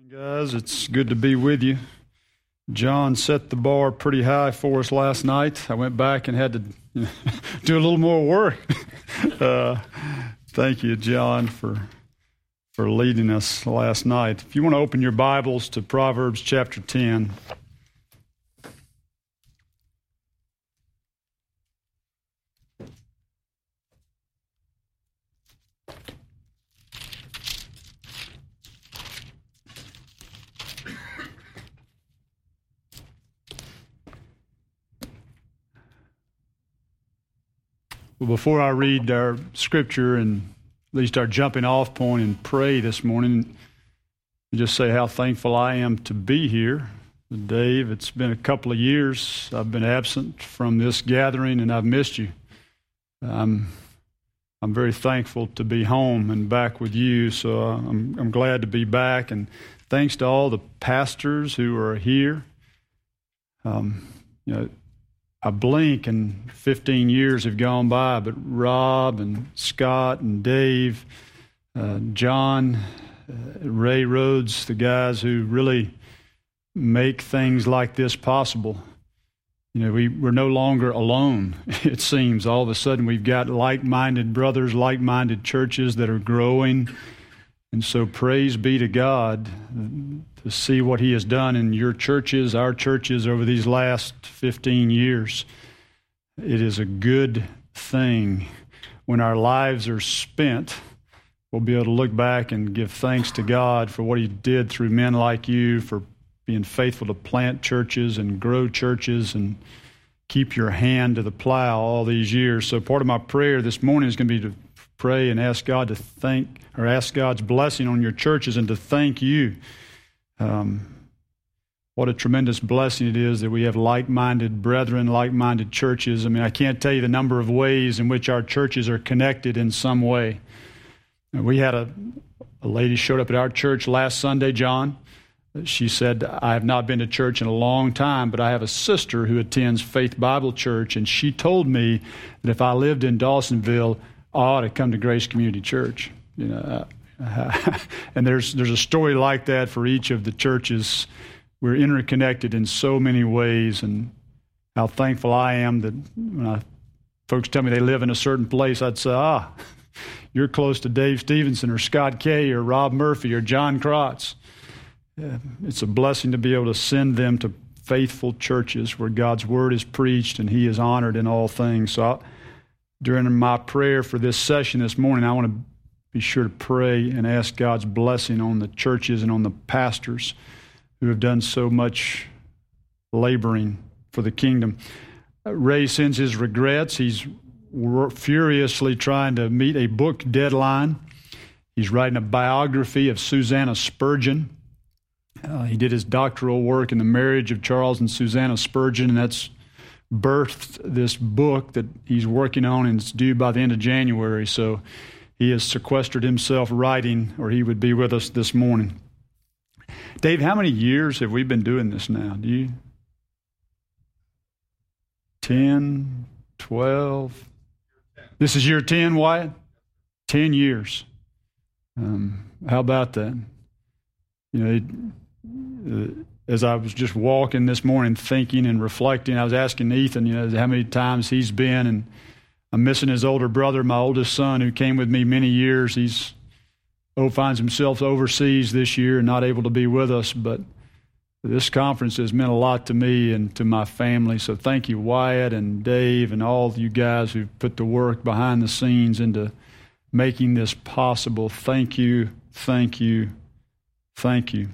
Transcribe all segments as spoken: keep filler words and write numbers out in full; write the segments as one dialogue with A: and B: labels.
A: Guys, it's good to be with you. John set the bar pretty high for us last night. I went back and had to you know, do a little more work. uh, thank you, John, for for leading us last night. If you want to open your Bibles to Proverbs chapter ten. Well, before I read our scripture and at least our jumping off point and pray this morning, I just say how thankful I am to be here. Dave, it's been a couple of years. I've been absent from this gathering and I've missed you. I'm, I'm very thankful to be home and back with you, so I'm, I'm glad to be back. And thanks to all the pastors who are here. Um, you know, I blink and fifteen years have gone by, but Rob and Scott and Dave, uh, John, uh, Ray Rhodes, the guys who really make things like this possible. You know, we, we're no longer alone, it seems. All of a sudden we've got like-minded brothers, like-minded churches that are growing. And so praise be to God to see what He has done in your churches, our churches over these last fifteen years. It is a good thing. When our lives are spent, we'll be able to look back and give thanks to God for what He did through men like you, for being faithful to plant churches and grow churches and keep your hand to the plow all these years. So part of my prayer this morning is going to be to pray and ask God to thank, or ask God's blessing on your churches and to thank you. Um, what a tremendous blessing it is that we have like-minded brethren, like-minded churches. I mean, I can't tell you the number of ways in which our churches are connected in some way. We had a, a lady showed up at our church last Sunday, John. She said, I have not been to church in a long time, but I have a sister who attends Faith Bible Church, and she told me that if I lived in Dawsonville, I ought to come to Grace Community Church. You know, uh, and there's there's a story like that for each of the churches. We're interconnected in so many ways, and how thankful I am that when I, folks tell me they live in a certain place, I'd say, ah, you're close to Dave Stevenson or Scott Kay or Rob Murphy or John Krotz. Yeah, it's a blessing to be able to send them to faithful churches where God's Word is preached and He is honored in all things. So I'll, during my prayer for this session this morning, I want to be sure to pray and ask God's blessing on the churches and on the pastors who have done so much laboring for the kingdom. Ray sends his regrets. He's furiously trying to meet a book deadline. He's writing a biography of Susanna Spurgeon. Uh, he did his doctoral work in the marriage of Charles and Susanna Spurgeon, and that's birthed this book that he's working on, and it's due by the end of January. So he has sequestered himself writing, or he would be with us this morning. Dave, how many years have we been doing this now? Do you? ten, twelve? This is year ten, Wyatt? ten years. Um, how about that? You know, it, uh, as I was just walking this morning thinking and reflecting, I was asking Ethan, you know, how many times he's been, and I'm missing his older brother, my oldest son, who came with me many years. He's oh finds himself overseas this year and not able to be with us, but this conference has meant a lot to me and to my family. So thank you, Wyatt and Dave and all of you guys who've put the work behind the scenes into making this possible. Thank you, thank you, thank you.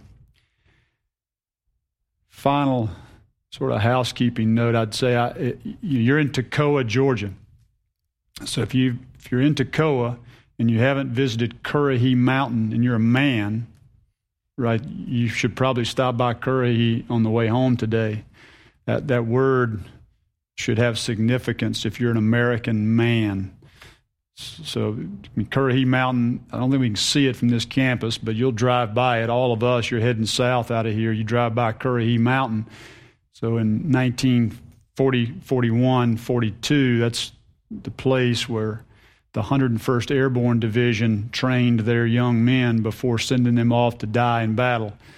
A: Final sort of housekeeping note, I'd say I, it, you're in Toccoa, Georgia. So if you if you're in Toccoa and you haven't visited Currahee Mountain and you're a man, right, you should probably stop by Currahee on the way home today. That that word should have significance if you're an American man. So I mean, Currahee Mountain, I don't think we can see it from this campus, but you'll drive by it. All of us, you're heading south out of here, you drive by Currahee Mountain. So in nineteen forty, forty-one, forty-two, that's the place where the one hundred first Airborne Division trained their young men before sending them off to die in battle.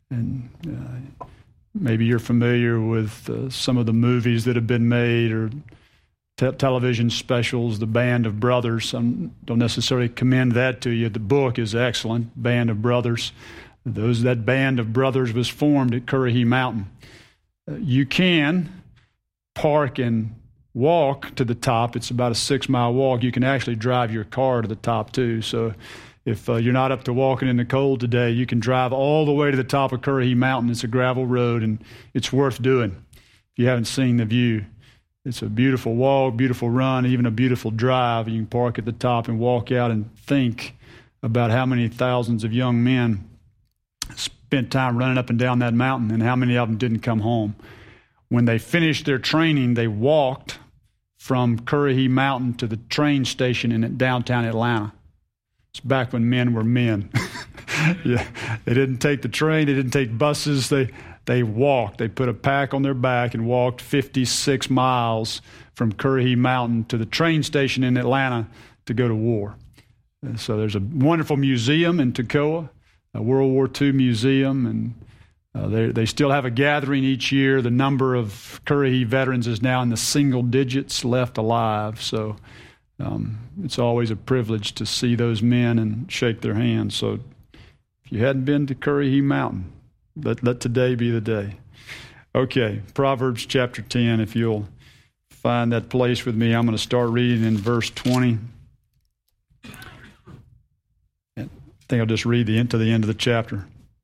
A: And uh, maybe you're familiar with uh, some of the movies that have been made or te- television specials, The Band of Brothers. I don't necessarily commend that to you. The book is excellent, Band of Brothers. Those That band of brothers was formed at Currahee Mountain. Uh, you can park and walk to the top. It's about a six-mile walk. You can actually drive your car to the top, too. So if uh, you're not up to walking in the cold today, you can drive all the way to the top of Currahee Mountain. It's a gravel road, and it's worth doing if you haven't seen the view. It's a beautiful walk, beautiful run, even a beautiful drive. You can park at the top and walk out and think about how many thousands of young men spent time running up and down that mountain and how many of them didn't come home. When they finished their training, they walked from Currahee Mountain to the train station in downtown Atlanta. It's back when men were men. Yeah, they didn't take the train. They didn't take buses. They they walked. They put a pack on their back and walked fifty-six miles from Currahee Mountain to the train station in Atlanta to go to war. And so there's a wonderful museum in Toccoa, a World War Two museum, and uh, they they still have a gathering each year. The number of Currahee veterans is now in the single digits left alive. So um, it's always a privilege to see those men and shake their hands. So if you hadn't been to Currahee Mountain, let, let today be the day. Okay, Proverbs chapter ten, if you'll find that place with me, I'm going to start reading in verse twenty. I think I'll just read the end to the end of the chapter.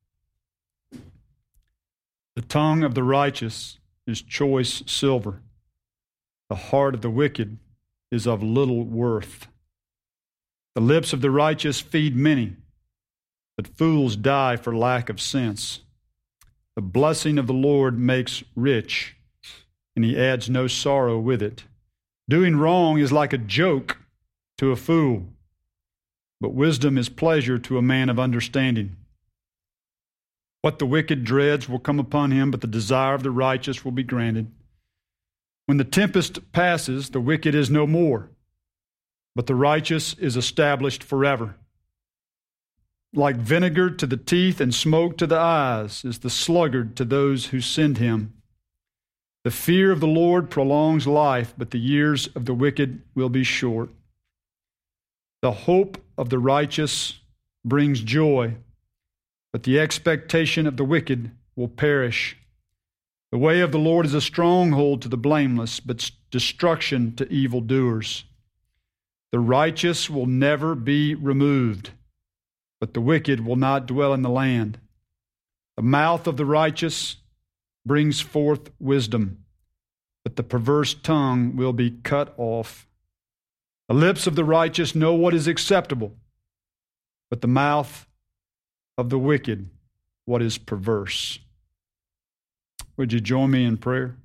A: The tongue of the righteous is choice silver. The heart of the wicked is of little worth. The lips of the righteous feed many, but fools die for lack of sense. The blessing of the Lord makes rich, and he adds no sorrow with it. Doing wrong is like a joke to a fool, but wisdom is pleasure to a man of understanding. What the wicked dreads will come upon him, but the desire of the righteous will be granted. When the tempest passes, the wicked is no more, but the righteous is established forever. Like vinegar to the teeth and smoke to the eyes is the sluggard to those who send him. The fear of the Lord prolongs life, but the years of the wicked will be short. The hope of the righteous brings joy, but the expectation of the wicked will perish. The way of the Lord is a stronghold to the blameless, but destruction to evildoers. The righteous will never be removed, but the wicked will not dwell in the land. The mouth of the righteous brings forth wisdom, but the perverse tongue will be cut off. The lips of the righteous know what is acceptable, but the mouth of the wicked what is perverse. Would you join me in prayer?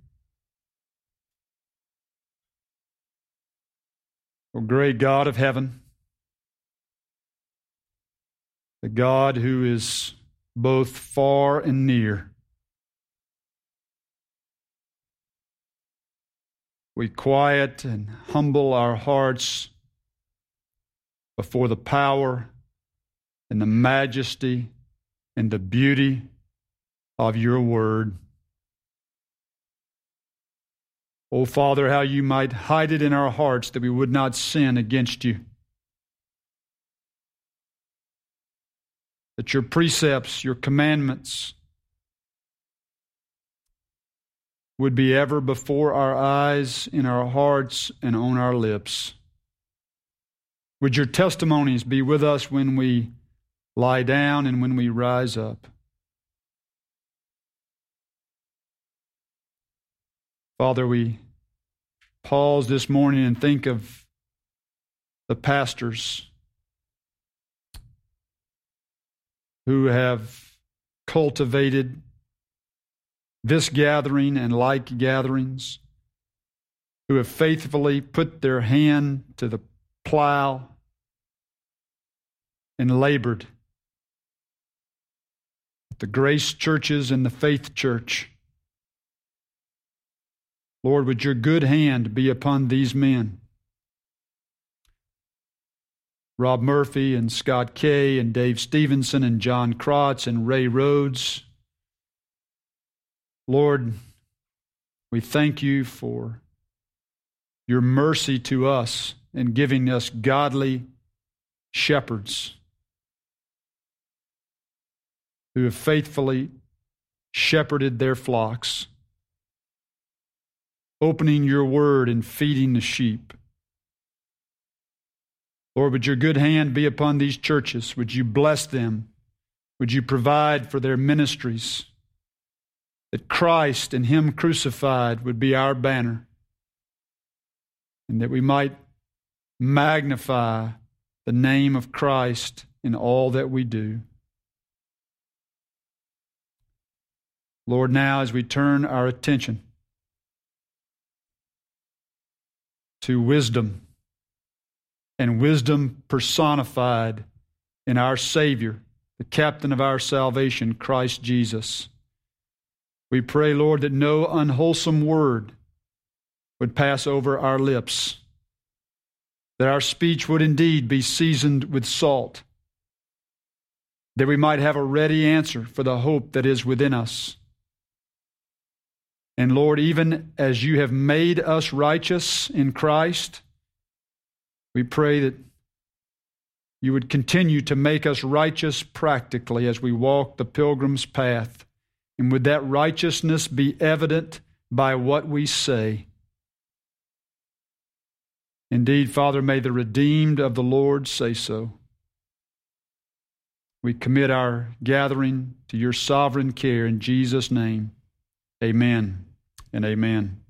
A: O great God of heaven, the God who is both far and near, we quiet and humble our hearts before the power and the majesty and the beauty of your word. Oh, Father, how you might hide it in our hearts that we would not sin against you. That your precepts, your commandments would be ever before our eyes, in our hearts, and on our lips. Would your testimonies be with us when we lie down and when we rise up? Father, we pause this morning and think of the pastors who have cultivated this gathering and like gatherings, who have faithfully put their hand to the plow and labored at the Grace Churches and the Faith Church. Lord, would your good hand be upon these men? Rob Murphy and Scott Kay and Dave Stevenson and John Krotz and Ray Rhodes Lord, we thank you for your mercy to us in giving us godly shepherds who have faithfully shepherded their flocks, opening your word and feeding the sheep. Lord, would your good hand be upon these churches? Would you bless them? Would you provide for their ministries? That Christ and Him crucified would be our banner, and that we might magnify the name of Christ in all that we do. Lord, now as we turn our attention to wisdom, and wisdom personified in our Savior, the captain of our salvation, Christ Jesus, we pray, Lord, that no unwholesome word would pass over our lips, that our speech would indeed be seasoned with salt, that we might have a ready answer for the hope that is within us. And Lord, even as you have made us righteous in Christ, we pray that you would continue to make us righteous practically as we walk the pilgrim's path. And would that righteousness be evident by what we say? Indeed, Father, may the redeemed of the Lord say so. We commit our gathering to your sovereign care in Jesus' name. Amen and amen.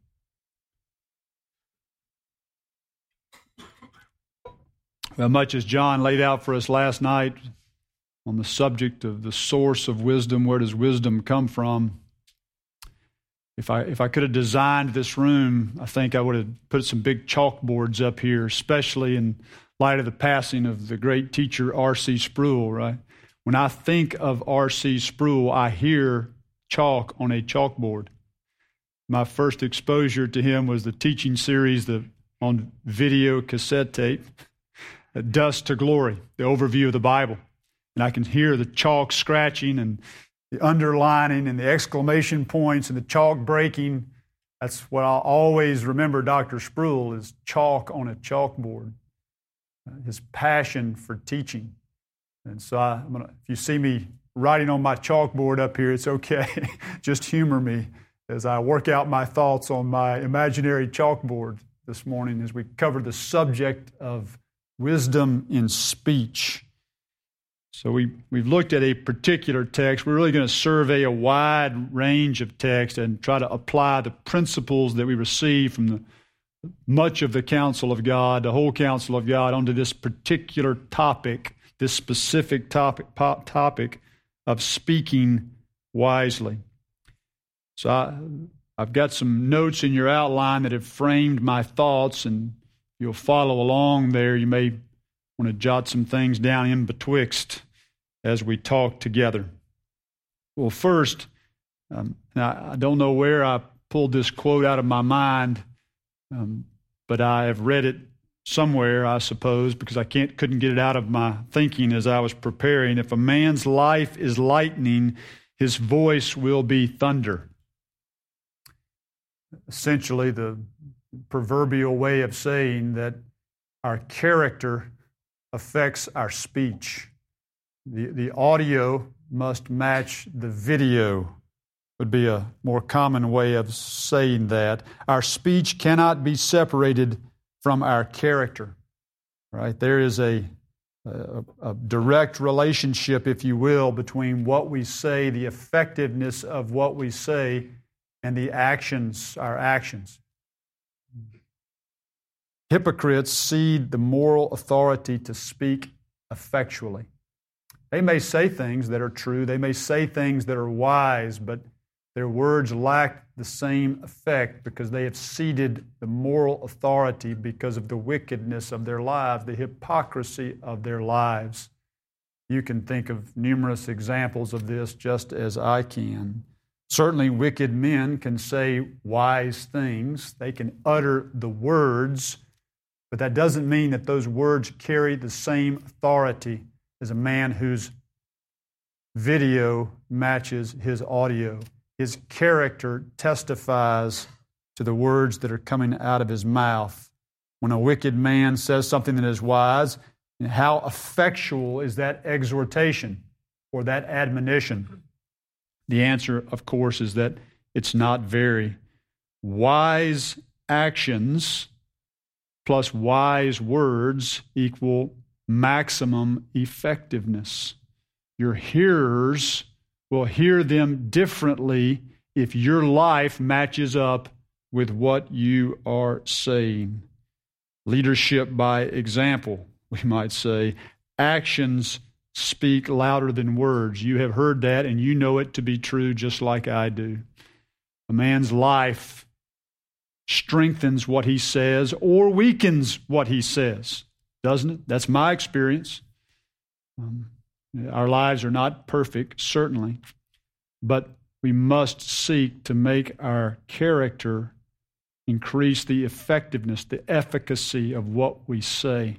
A: Well, much as John laid out for us last night on the subject of the source of wisdom, where does wisdom come from? If I if I could have designed this room, I think I would have put some big chalkboards up here, especially in light of the passing of the great teacher R C Sproul, right? When I think of R C Sproul, I hear chalk on a chalkboard. My first exposure to him was the teaching series the, on video cassette tape, Dust to Glory, the overview of the Bible. And I can hear the chalk scratching and the underlining and the exclamation points and the chalk breaking. That's what I'll always remember Doctor Sproul is chalk on a chalkboard, uh, his passion for teaching. And so I, I'm gonna, if you see me writing on my chalkboard up here, it's okay. Just humor me as I work out my thoughts on my imaginary chalkboard this morning as we cover the subject of wisdom in speech. So we, we've looked at a particular text. We're really going to survey a wide range of text and try to apply the principles that we receive from the, much of the counsel of God, the whole counsel of God, onto this particular topic, this specific topic, topic of speaking wisely. So I, I've got some notes in your outline that have framed my thoughts, and you'll follow along there. You may want to jot some things down in betwixt as we talk together. Well, first, um, I, I don't know where I pulled this quote out of my mind, um, but I have read it somewhere, I suppose, because I can't couldn't get it out of my thinking as I was preparing. If a man's life is lightning, his voice will be thunder. Essentially, the proverbial way of saying that our character affects our speech. The, the audio must match the video, would be a more common way of saying that. Our speech cannot be separated from our character, right? There is a, a, a direct relationship, if you will, between what we say, the effectiveness of what we say, and the actions, our actions. Hypocrites cede the moral authority to speak effectually. They may say things that are true, they may say things that are wise, but their words lack the same effect because they have ceded the moral authority because of the wickedness of their lives, the hypocrisy of their lives. You can think of numerous examples of this just as I can. Certainly, wicked men can say wise things. They can utter the words, but that doesn't mean that those words carry the same authority as a man whose video matches his audio. his character testifies to the words that are coming out of his mouth. When a wicked man says something that is wise, how effectual is that exhortation or that admonition? The answer, of course, is that it's not very. Wise actions plus wise words equal maximum effectiveness. Your hearers will hear them differently if your life matches up with what you are saying. Leadership by example, we might say. Actions speak louder than words. You have heard that, and you know it to be true just like I do. A man's life strengthens what he says or weakens what he says, doesn't it? That's my experience. Um, our lives are not perfect, certainly, but we must seek to make our character increase the effectiveness, the efficacy of what we say.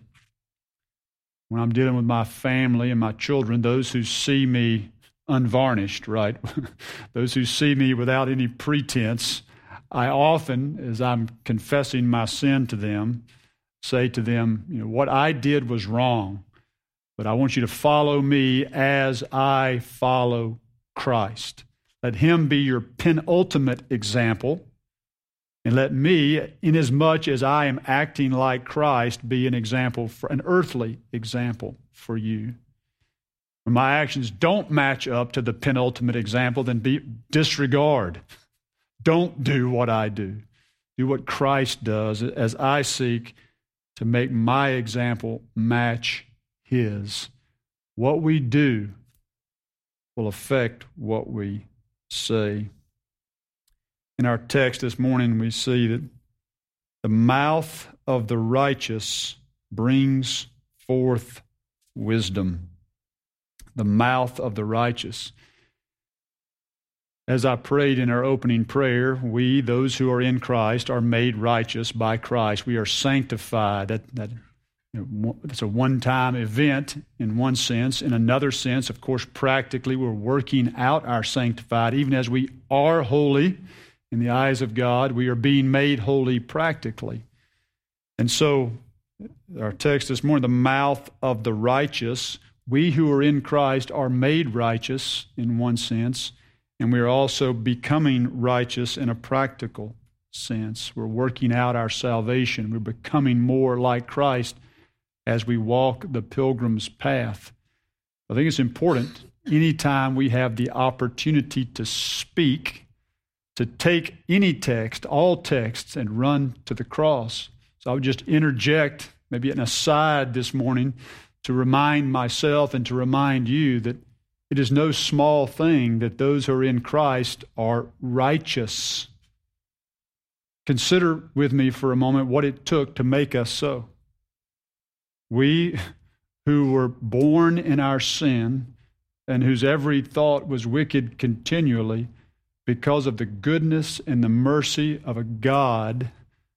A: When I'm dealing with my family and my children, those who see me unvarnished, right? Those who see me without any pretense, I often, as I'm confessing my sin to them, say to them, you know, what I did was wrong, but I want you to follow me as I follow Christ. Let him be your penultimate example, and let me, inasmuch as I am acting like Christ, be an example, for an earthly example for you. When my actions don't match up to the penultimate example, then be, disregard. Don't do what I do. Do what Christ does as I seek to make my example match his. What we do will affect what we say. In our text this morning, we see that the mouth of the righteous brings forth wisdom. The mouth of the righteous. As I prayed in our opening prayer, we, those who are in Christ, are made righteous by Christ. We are sanctified. That, that, you know, it's a one-time event in one sense. In another sense, of course, practically, we're working out our sanctified. Even as we are holy in the eyes of God, we are being made holy practically. And so, our text this morning, the mouth of the righteous. We who are in Christ are made righteous in one sense, and we are also becoming righteous in a practical sense. We're working out our salvation. We're becoming more like Christ as we walk the pilgrim's path. I think it's important anytime we have the opportunity to speak, to take any text, all texts, and run to the cross. So I would just interject maybe an aside this morning to remind myself and to remind you that it is no small thing that those who are in Christ are righteous. Consider with me for a moment what it took to make us so. We who were born in our sin and whose every thought was wicked continually, because of the goodness and the mercy of a God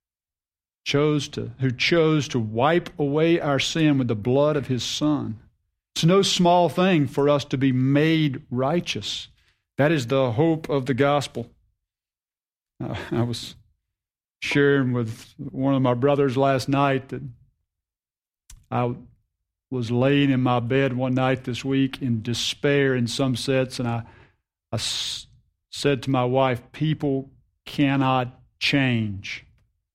A: chose to, who chose to wipe away our sin with the blood of his Son. It's no small thing for us to be made righteous. That is the hope of the gospel. Uh, I was sharing with one of my brothers last night that I was laying in my bed one night this week in despair in some sense, and I, I s- said to my wife, people cannot change.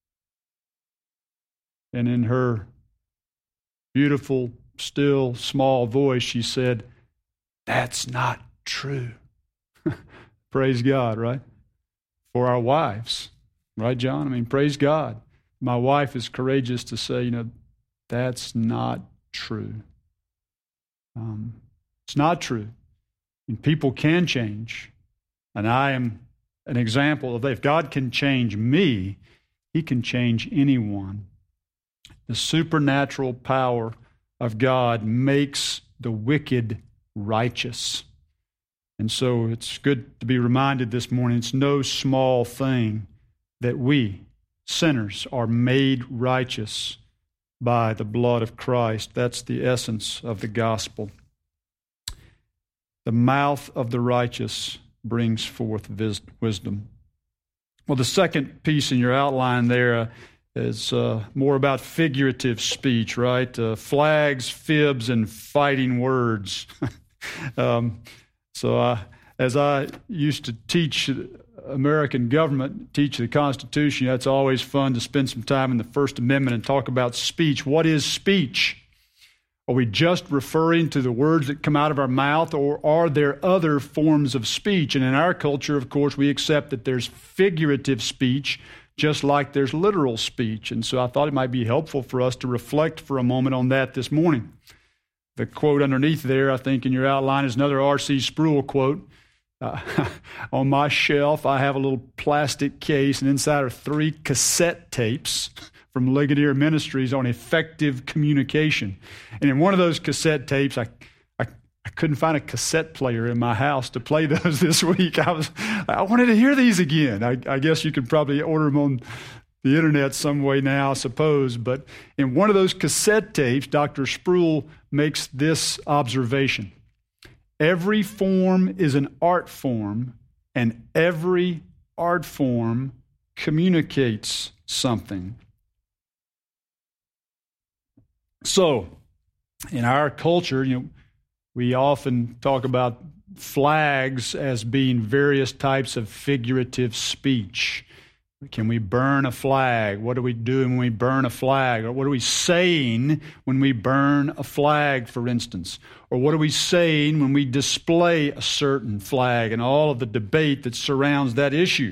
A: And in her beautiful, still, small voice, she said, that's not true. Praise God, right? For our wives, right, John? I mean, praise God. My wife is courageous to say, you know, that's not true. Um, it's not true. And people can change. And I am an example of that. If God can change me, he can change anyone. The supernatural power of God makes the wicked righteous. And so it's good to be reminded this morning, it's no small thing that we, sinners, are made righteous by the blood of Christ. That's the essence of the gospel. The mouth of the righteous brings forth vis- wisdom. Well, the second piece in your outline there uh, is uh, more about figurative speech, right? Uh, flags, fibs, and fighting words. um, so uh, as I used to teach American government, teach the Constitution, that's always fun to spend some time in the First Amendment and talk about speech. What is speech? Are we just referring to the words that come out of our mouth, or are there other forms of speech? And in our culture, of course, we accept that there's figurative speech, just like there's literal speech. And so I thought it might be helpful for us to reflect for a moment on that this morning. The quote underneath there, I think, in your outline is another R C Sproul quote. Uh, on my shelf, I have a little plastic case, and inside are three cassette tapes from Ligonier Ministries on effective communication. And in one of those cassette tapes, I, I I couldn't find a cassette player in my house to play those this week. I was I wanted to hear these again. I, I guess you could probably order them on the internet some way now, I suppose. But in one of those cassette tapes, Doctor Sproul makes this observation. Every form is an art form, and every art form communicates something. So, in our culture, you know, we often talk about flags as being various types of figurative speech. Can we burn a flag? What are we doing when we burn a flag? Or what are we saying when we burn a flag, for instance? Or what are we saying when we display a certain flag, and all of the debate that surrounds that issue?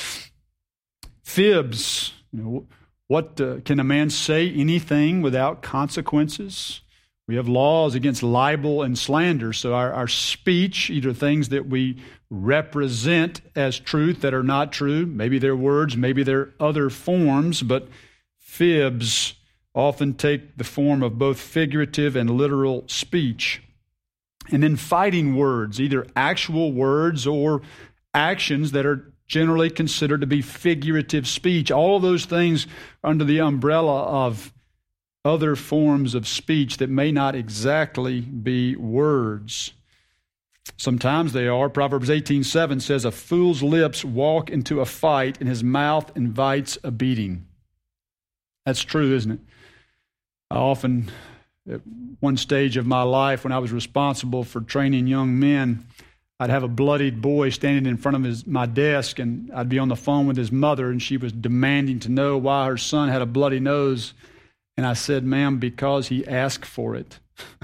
A: Fibs, you know, what uh, can a man say anything without consequences? We have laws against libel and slander, so our, our speech, either things that we represent as truth that are not true, maybe they're words, maybe they're other forms, but fibs often take the form of both figurative and literal speech. And then fighting words, either actual words or actions that are generally considered to be figurative speech. All of those things under the umbrella of other forms of speech that may not exactly be words. Sometimes they are. Proverbs eighteen seven says, "A fool's lips walk into a fight, and his mouth invites a beating." That's true, isn't it? I often, at one stage of my life when I was responsible for training young men, I'd have a bloodied boy standing in front of his, my desk, and I'd be on the phone with his mother, and she was demanding to know why her son had a bloody nose. And I said, "Ma'am, because he asked for it."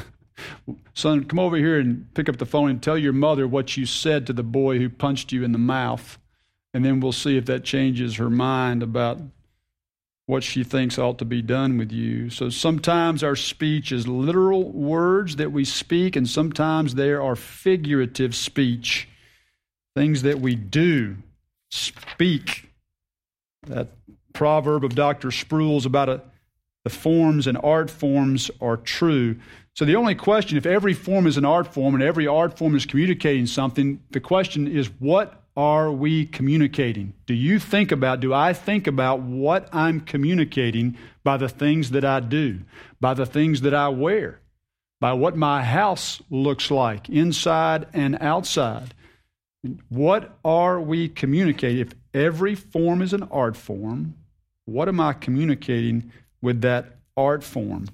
A: "Son, come over here and pick up the phone and tell your mother what you said to the boy who punched you in the mouth. And then we'll see if that changes her mind about what she thinks ought to be done with you." So sometimes our speech is literal words that we speak, and sometimes there are figurative speech, things that we do, speak. That proverb of Doctor Sproul's about a, the forms and art forms are true. So the only question, if every form is an art form and every art form is communicating something, the question is, what are we communicating? Do you think about, do I think about what I'm communicating by the things that I do, by the things that I wear, by what my house looks like, inside and outside? What are we communicating? If every form is an art form, what am I communicating with that art form?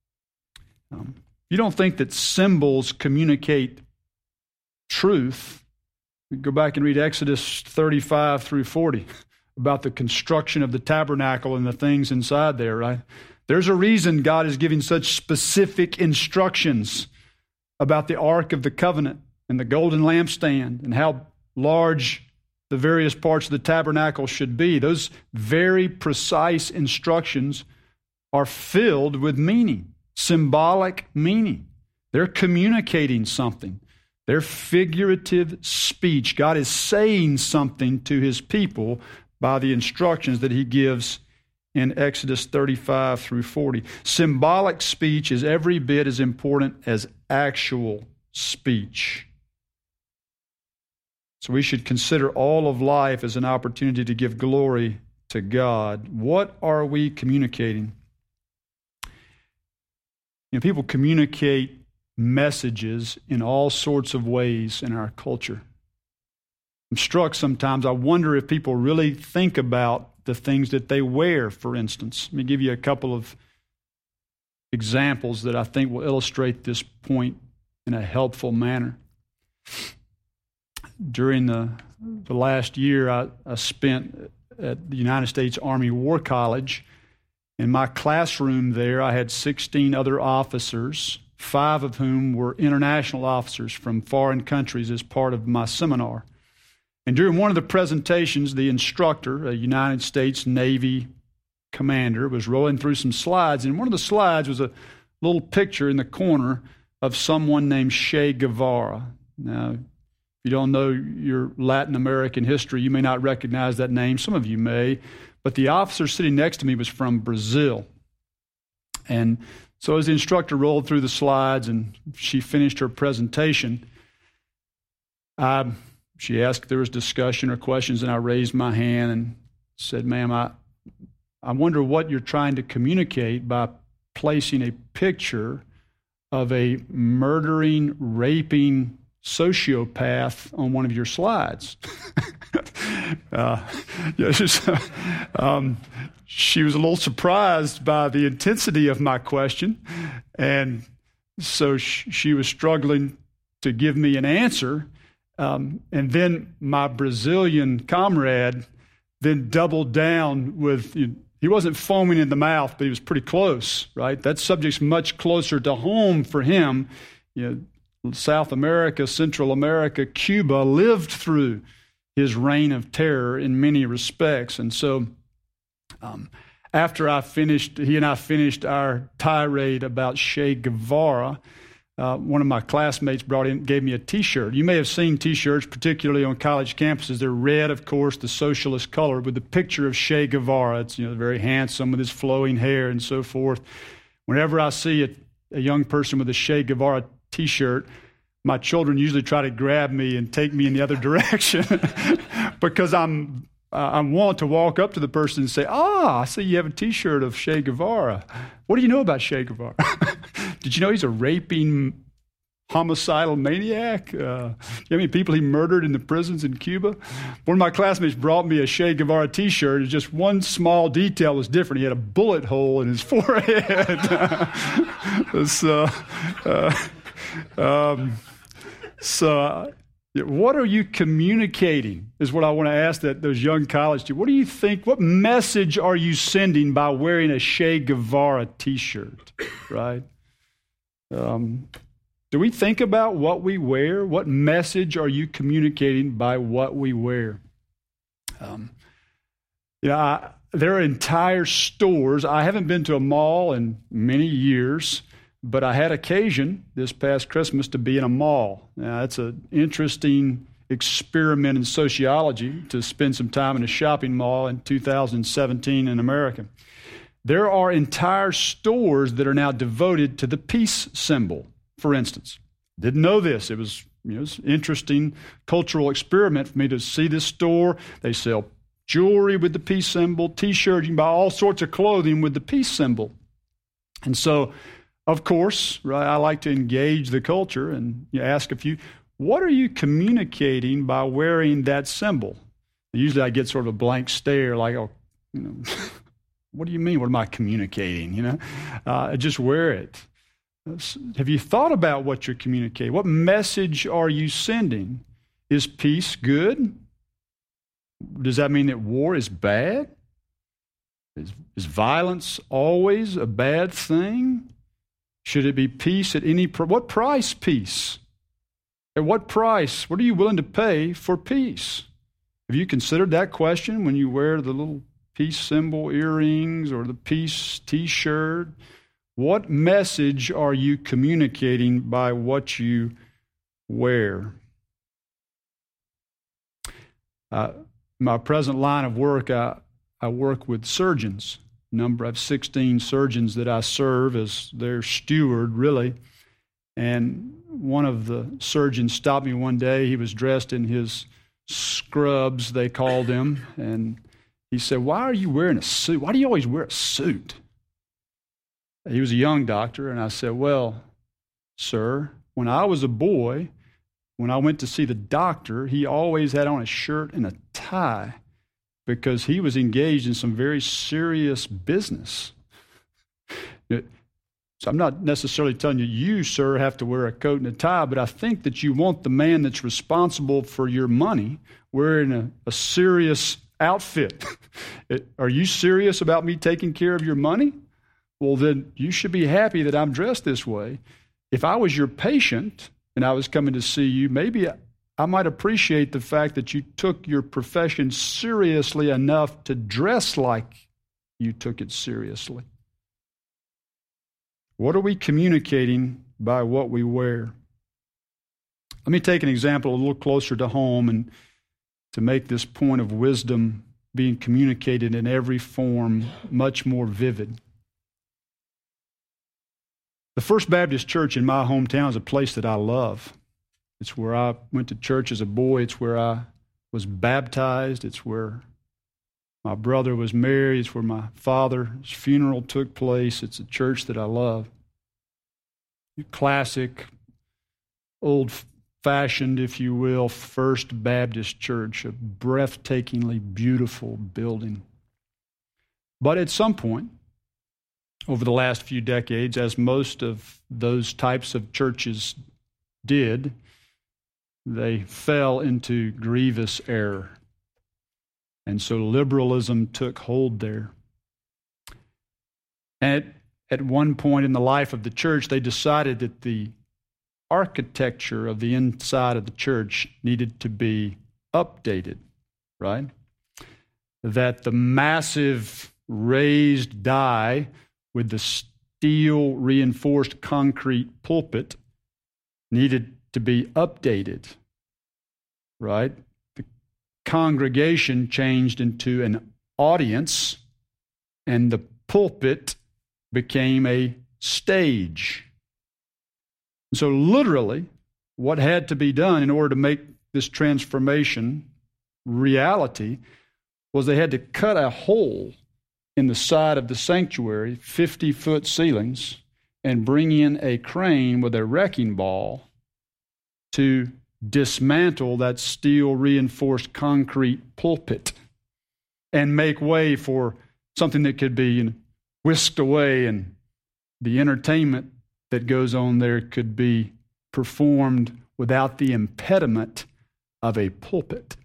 A: Um, you don't think that symbols communicate truth? Go back and read Exodus thirty-five through forty about the construction of the tabernacle and the things inside there, right? There's a reason God is giving such specific instructions about the Ark of the Covenant and the golden lampstand and how large the various parts of the tabernacle should be. Those very precise instructions are filled with meaning, symbolic meaning. They're communicating something. They're figurative speech. God is saying something to His people by the instructions that He gives in Exodus thirty-five through forty. Symbolic speech is every bit as important as actual speech. So we should consider all of life as an opportunity to give glory to God. What are we communicating? You know, people communicate messages in all sorts of ways in our culture. I'm struck sometimes. I wonder if people really think about the things that they wear, for instance. Let me give you a couple of examples that I think will illustrate this point in a helpful manner. During the, the last year I, I spent at the United States Army War College, in my classroom there I had sixteen other officers, five of whom were international officers from foreign countries as part of my seminar. And during one of the presentations, the instructor, a United States Navy commander, was rolling through some slides, and one of the slides was a little picture in the corner of someone named Che Guevara. Now, if you don't know your Latin American history, you may not recognize that name. Some of you may. But the officer sitting next to me was from Brazil. And so as the instructor rolled through the slides and she finished her presentation, I, she asked if there was discussion or questions, and I raised my hand and said, ma'am, I, I wonder what you're trying to communicate by placing a picture of a murdering, raping sociopath on one of your slides. uh, yes, um, she was a little surprised by the intensity of my question, and so sh- she was struggling to give me an answer. Um, and then my Brazilian comrade then doubled down with, you know, he wasn't foaming in the mouth, but he was pretty close, right? That subject's much closer to home for him. You know, South America, Central America, Cuba lived through his reign of terror in many respects. And so um, after I finished, he and I finished our tirade about Che Guevara, uh, one of my classmates brought in, gave me a T-shirt. You may have seen T-shirts, particularly on college campuses. They're red, of course, the socialist color, with the picture of Che Guevara. It's, you know, very handsome with his flowing hair and so forth. Whenever I see a, a young person with a Che Guevara T-shirt, my children usually try to grab me and take me in the other direction because I'm uh, I'm want to walk up to the person and say, ah, I see you have a T-shirt of Che Guevara. What do you know about Che Guevara? Did you know he's a raping, homicidal maniac? Uh, you know how many people he murdered in the prisons in Cuba? One of my classmates brought me a Che Guevara T-shirt. It's just one small detail was different. He had a bullet hole in his forehead. so, uh, um, so uh, what are you communicating is what I want to ask that those young college students. What do you think, what message are you sending by wearing a Che Guevara T-shirt, right? Um, do we think about what we wear? What message are you communicating by what we wear? Um, you know, I, there are entire stores. I haven't been to a mall in many years, but I had occasion this past Christmas to be in a mall. Now, that's an interesting experiment in sociology to spend some time in a shopping mall in two thousand seventeen in America. There are entire stores that are now devoted to the peace symbol, for instance. Didn't know this. It was, you know, it was an interesting cultural experiment for me to see this store. They sell jewelry with the peace symbol, T-shirts, you can buy all sorts of clothing with the peace symbol. And so, of course, right, I like to engage the culture and you know, ask a few, what are you communicating by wearing that symbol? Usually I get sort of a blank stare like, oh, you know, what do you mean? What am I communicating? You know, uh, just wear it. Have you thought about what you're communicating? What message are you sending? Is peace good? Does that mean that war is bad? Is, is violence always a bad thing? Should it be peace at any price? What price peace? At what price? What are you willing to pay for peace? Have you considered that question when you wear the little peace symbol earrings or the peace T-shirt? What message are you communicating by what you wear? Uh, my present line of work, I, I work with surgeons. Number of sixteen surgeons that I serve as their steward, really. And one of the surgeons stopped me one day. He was dressed in his scrubs, they called him, and he said, "Why are you wearing a suit? Why do you always wear a suit?" He was a young doctor, and I said, "Well, sir, when I was a boy, when I went to see the doctor, he always had on a shirt and a tie because he was engaged in some very serious business. So I'm not necessarily telling you, you, sir, have to wear a coat and a tie, but I think that you want the man that's responsible for your money wearing a, a serious outfit. Are you serious about me taking care of your money? Well, then you should be happy that I'm dressed this way. If I was your patient and I was coming to see you, maybe I, I might appreciate the fact that you took your profession seriously enough to dress like you took it seriously. What are we communicating by what we wear? Let me take an example a little closer to home and to make this point of wisdom being communicated in every form much more vivid. The First Baptist Church in my hometown is a place that I love. It's where I went to church as a boy. It's where I was baptized. It's where my brother was married. It's where my father's funeral took place. It's a church that I love. Classic, old-fashioned, if you will, First Baptist Church, a breathtakingly beautiful building. But at some point, over the last few decades, as most of those types of churches did, they fell into grievous error. And so liberalism took hold there. And at, at one point in the life of the church, they decided that the architecture of the inside of the church needed to be updated, right? That the massive raised die with the steel reinforced concrete pulpit needed to be updated, right? The congregation changed into an audience, and the pulpit became a stage. So literally, what had to be done in order to make this transformation reality was they had to cut a hole in the side of the sanctuary, fifty-foot ceilings, and bring in a crane with a wrecking ball to dismantle that steel-reinforced concrete pulpit and make way for something that could be whisked away, and the entertainment that goes on there could be performed without the impediment of a pulpit.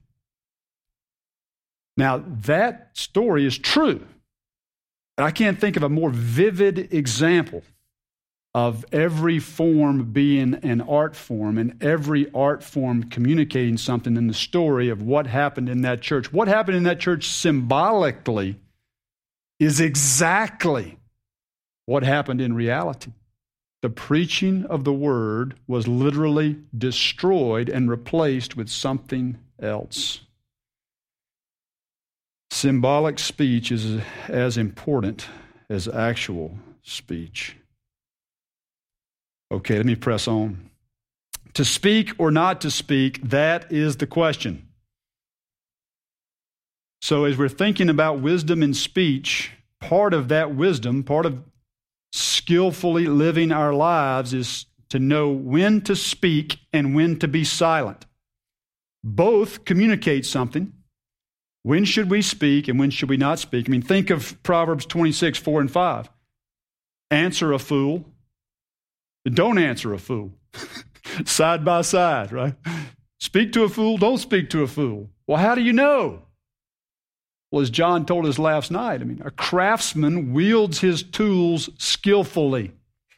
A: Now, that story is true. And I can't think of a more vivid example of every form being an art form and every art form communicating something in the story of what happened in that church. What happened in that church symbolically is exactly what happened in reality. The preaching of the word was literally destroyed and replaced with something else. Symbolic speech is as important as actual speech. Okay, let me press on. To speak or not to speak, that is the question. So as we're thinking about wisdom in speech, part of that wisdom, part of skillfully living our lives is to know when to speak and when to be silent. Both communicate something. When should we speak and when should we not speak? I mean, think of Proverbs twenty-six, four and five. Answer a fool. Don't answer a fool. Side by side, right? Speak to a fool, don't speak to a fool. Well, how do you know? Well, as John told us last night, I mean, a craftsman wields his tools skillfully.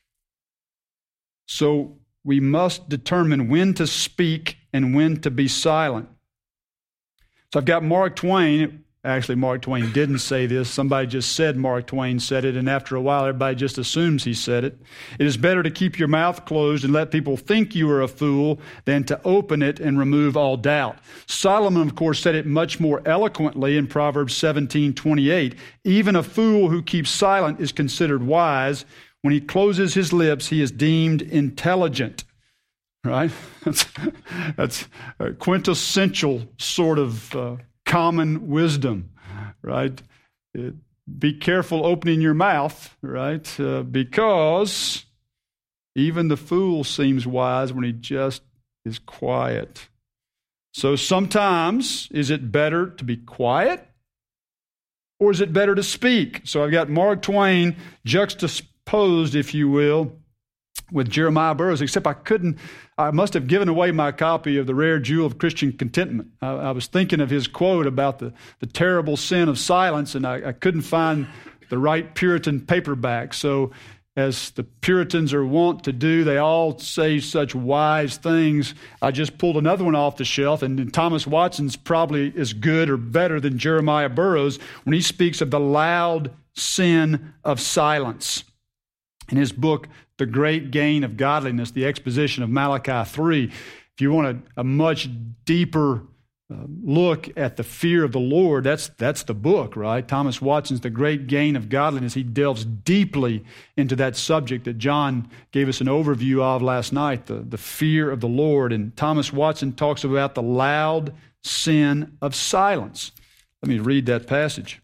A: So we must determine when to speak and when to be silent. So I've got Mark Twain. Actually, Mark Twain didn't say this. Somebody just said Mark Twain said it, and after a while, everybody just assumes he said it. It is better to keep your mouth closed and let people think you are a fool than to open it and remove all doubt. Solomon, of course, said it much more eloquently in Proverbs seventeen twenty-eight. Even a fool who keeps silent is considered wise. When he closes his lips, he is deemed intelligent. Right? That's, that's a quintessential sort of uh, common wisdom, right? It, be careful opening your mouth, right? Uh, because even the fool seems wise when he just is quiet. So sometimes, is it better to be quiet or is it better to speak? So I've got Mark Twain juxtaposed, if you will, with Jeremiah Burroughs, except I couldn't, I must have given away my copy of The Rare Jewel of Christian Contentment. I, I was thinking of his quote about the, the terrible sin of silence, and I, I couldn't find the right Puritan paperback. So as the Puritans are wont to do, they all say such wise things. I just pulled another one off the shelf, and Thomas Watson's probably as good or better than Jeremiah Burroughs when he speaks of the loud sin of silence. In his book, The Great Gain of Godliness, the exposition of Malachi three, if you want a, a much deeper uh, look at the fear of the Lord, that's, that's the book, right? Thomas Watson's The Great Gain of Godliness. He delves deeply into that subject that John gave us an overview of last night, the, the fear of the Lord. And Thomas Watson talks about the loud sin of silence. Let me read that passage.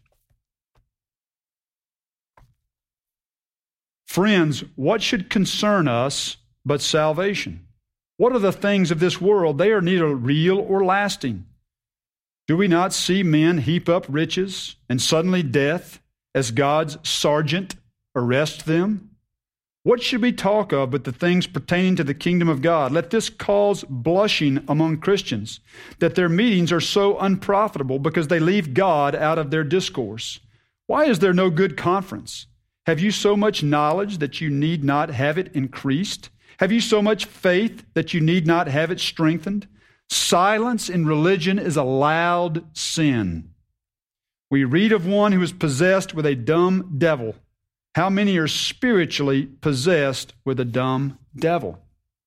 A: Friends, what should concern us but salvation? What are the things of this world? They are neither real or lasting. Do we not see men heap up riches and suddenly death, as God's sergeant, arrest them? What should we talk of but the things pertaining to the kingdom of God? Let this cause blushing among Christians, that their meetings are so unprofitable because they leave God out of their discourse. Why is there no good conference? Have you so much knowledge that you need not have it increased? Have you so much faith that you need not have it strengthened? Silence in religion is a loud sin. We read of one who is possessed with a dumb devil. How many are spiritually possessed with a dumb devil?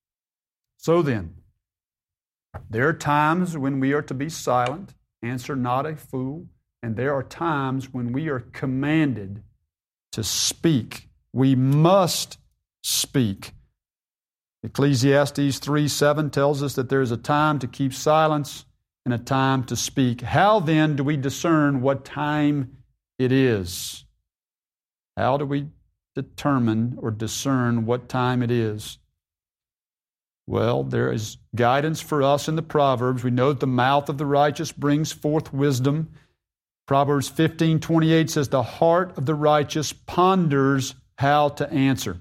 A: So then, there are times when we are to be silent, answer not a fool, and there are times when we are commanded to speak. We must speak. Ecclesiastes three seven tells us that there is a time to keep silence and a time to speak. How then do we discern what time it is? How do we determine or discern what time it is? Well, there is guidance for us in the Proverbs. We know that the mouth of the righteous brings forth wisdom. Proverbs fifteen twenty-eight says, the heart of the righteous ponders how to answer.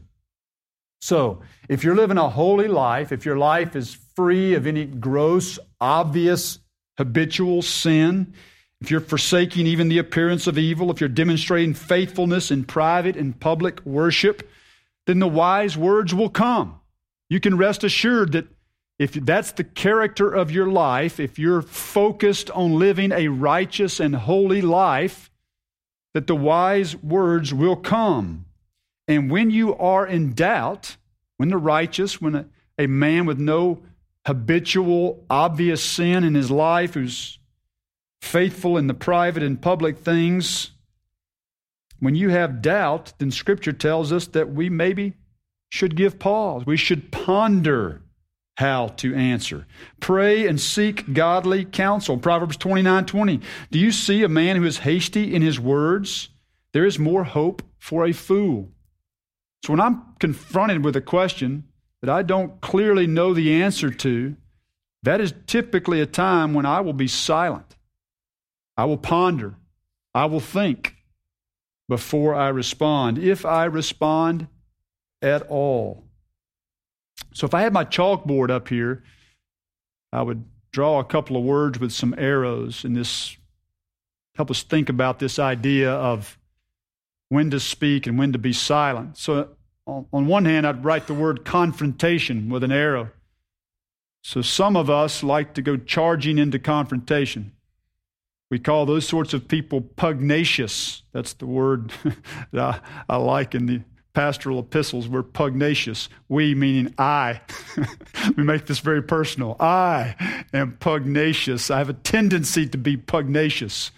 A: So, if you're living a holy life, if your life is free of any gross, obvious, habitual sin, if you're forsaking even the appearance of evil, if you're demonstrating faithfulness in private and public worship, then the wise words will come. You can rest assured that if that's the character of your life, if you're focused on living a righteous and holy life, that the wise words will come. And when you are in doubt, when the righteous, when a, a man with no habitual, obvious sin in his life, who's faithful in the private and public things, when you have doubt, then Scripture tells us that we maybe should give pause. We should ponder how to answer. Pray and seek godly counsel. Proverbs twenty-nine twenty. Do you see a man who is hasty in his words? There is more hope for a fool. So when I'm confronted with a question that I don't clearly know the answer to, that is typically a time when I will be silent. I will ponder. I will think before I respond, if I respond at all. So if I had my chalkboard up here, I would draw a couple of words with some arrows, and this help us think about this idea of when to speak and when to be silent. So on one hand, I'd write the word confrontation with an arrow. So some of us like to go charging into confrontation. We call those sorts of people pugnacious. That's the word that I, I like in the pastoral epistles. We're pugnacious. We meaning I. We make this very personal. I am pugnacious. I have a tendency to be pugnacious.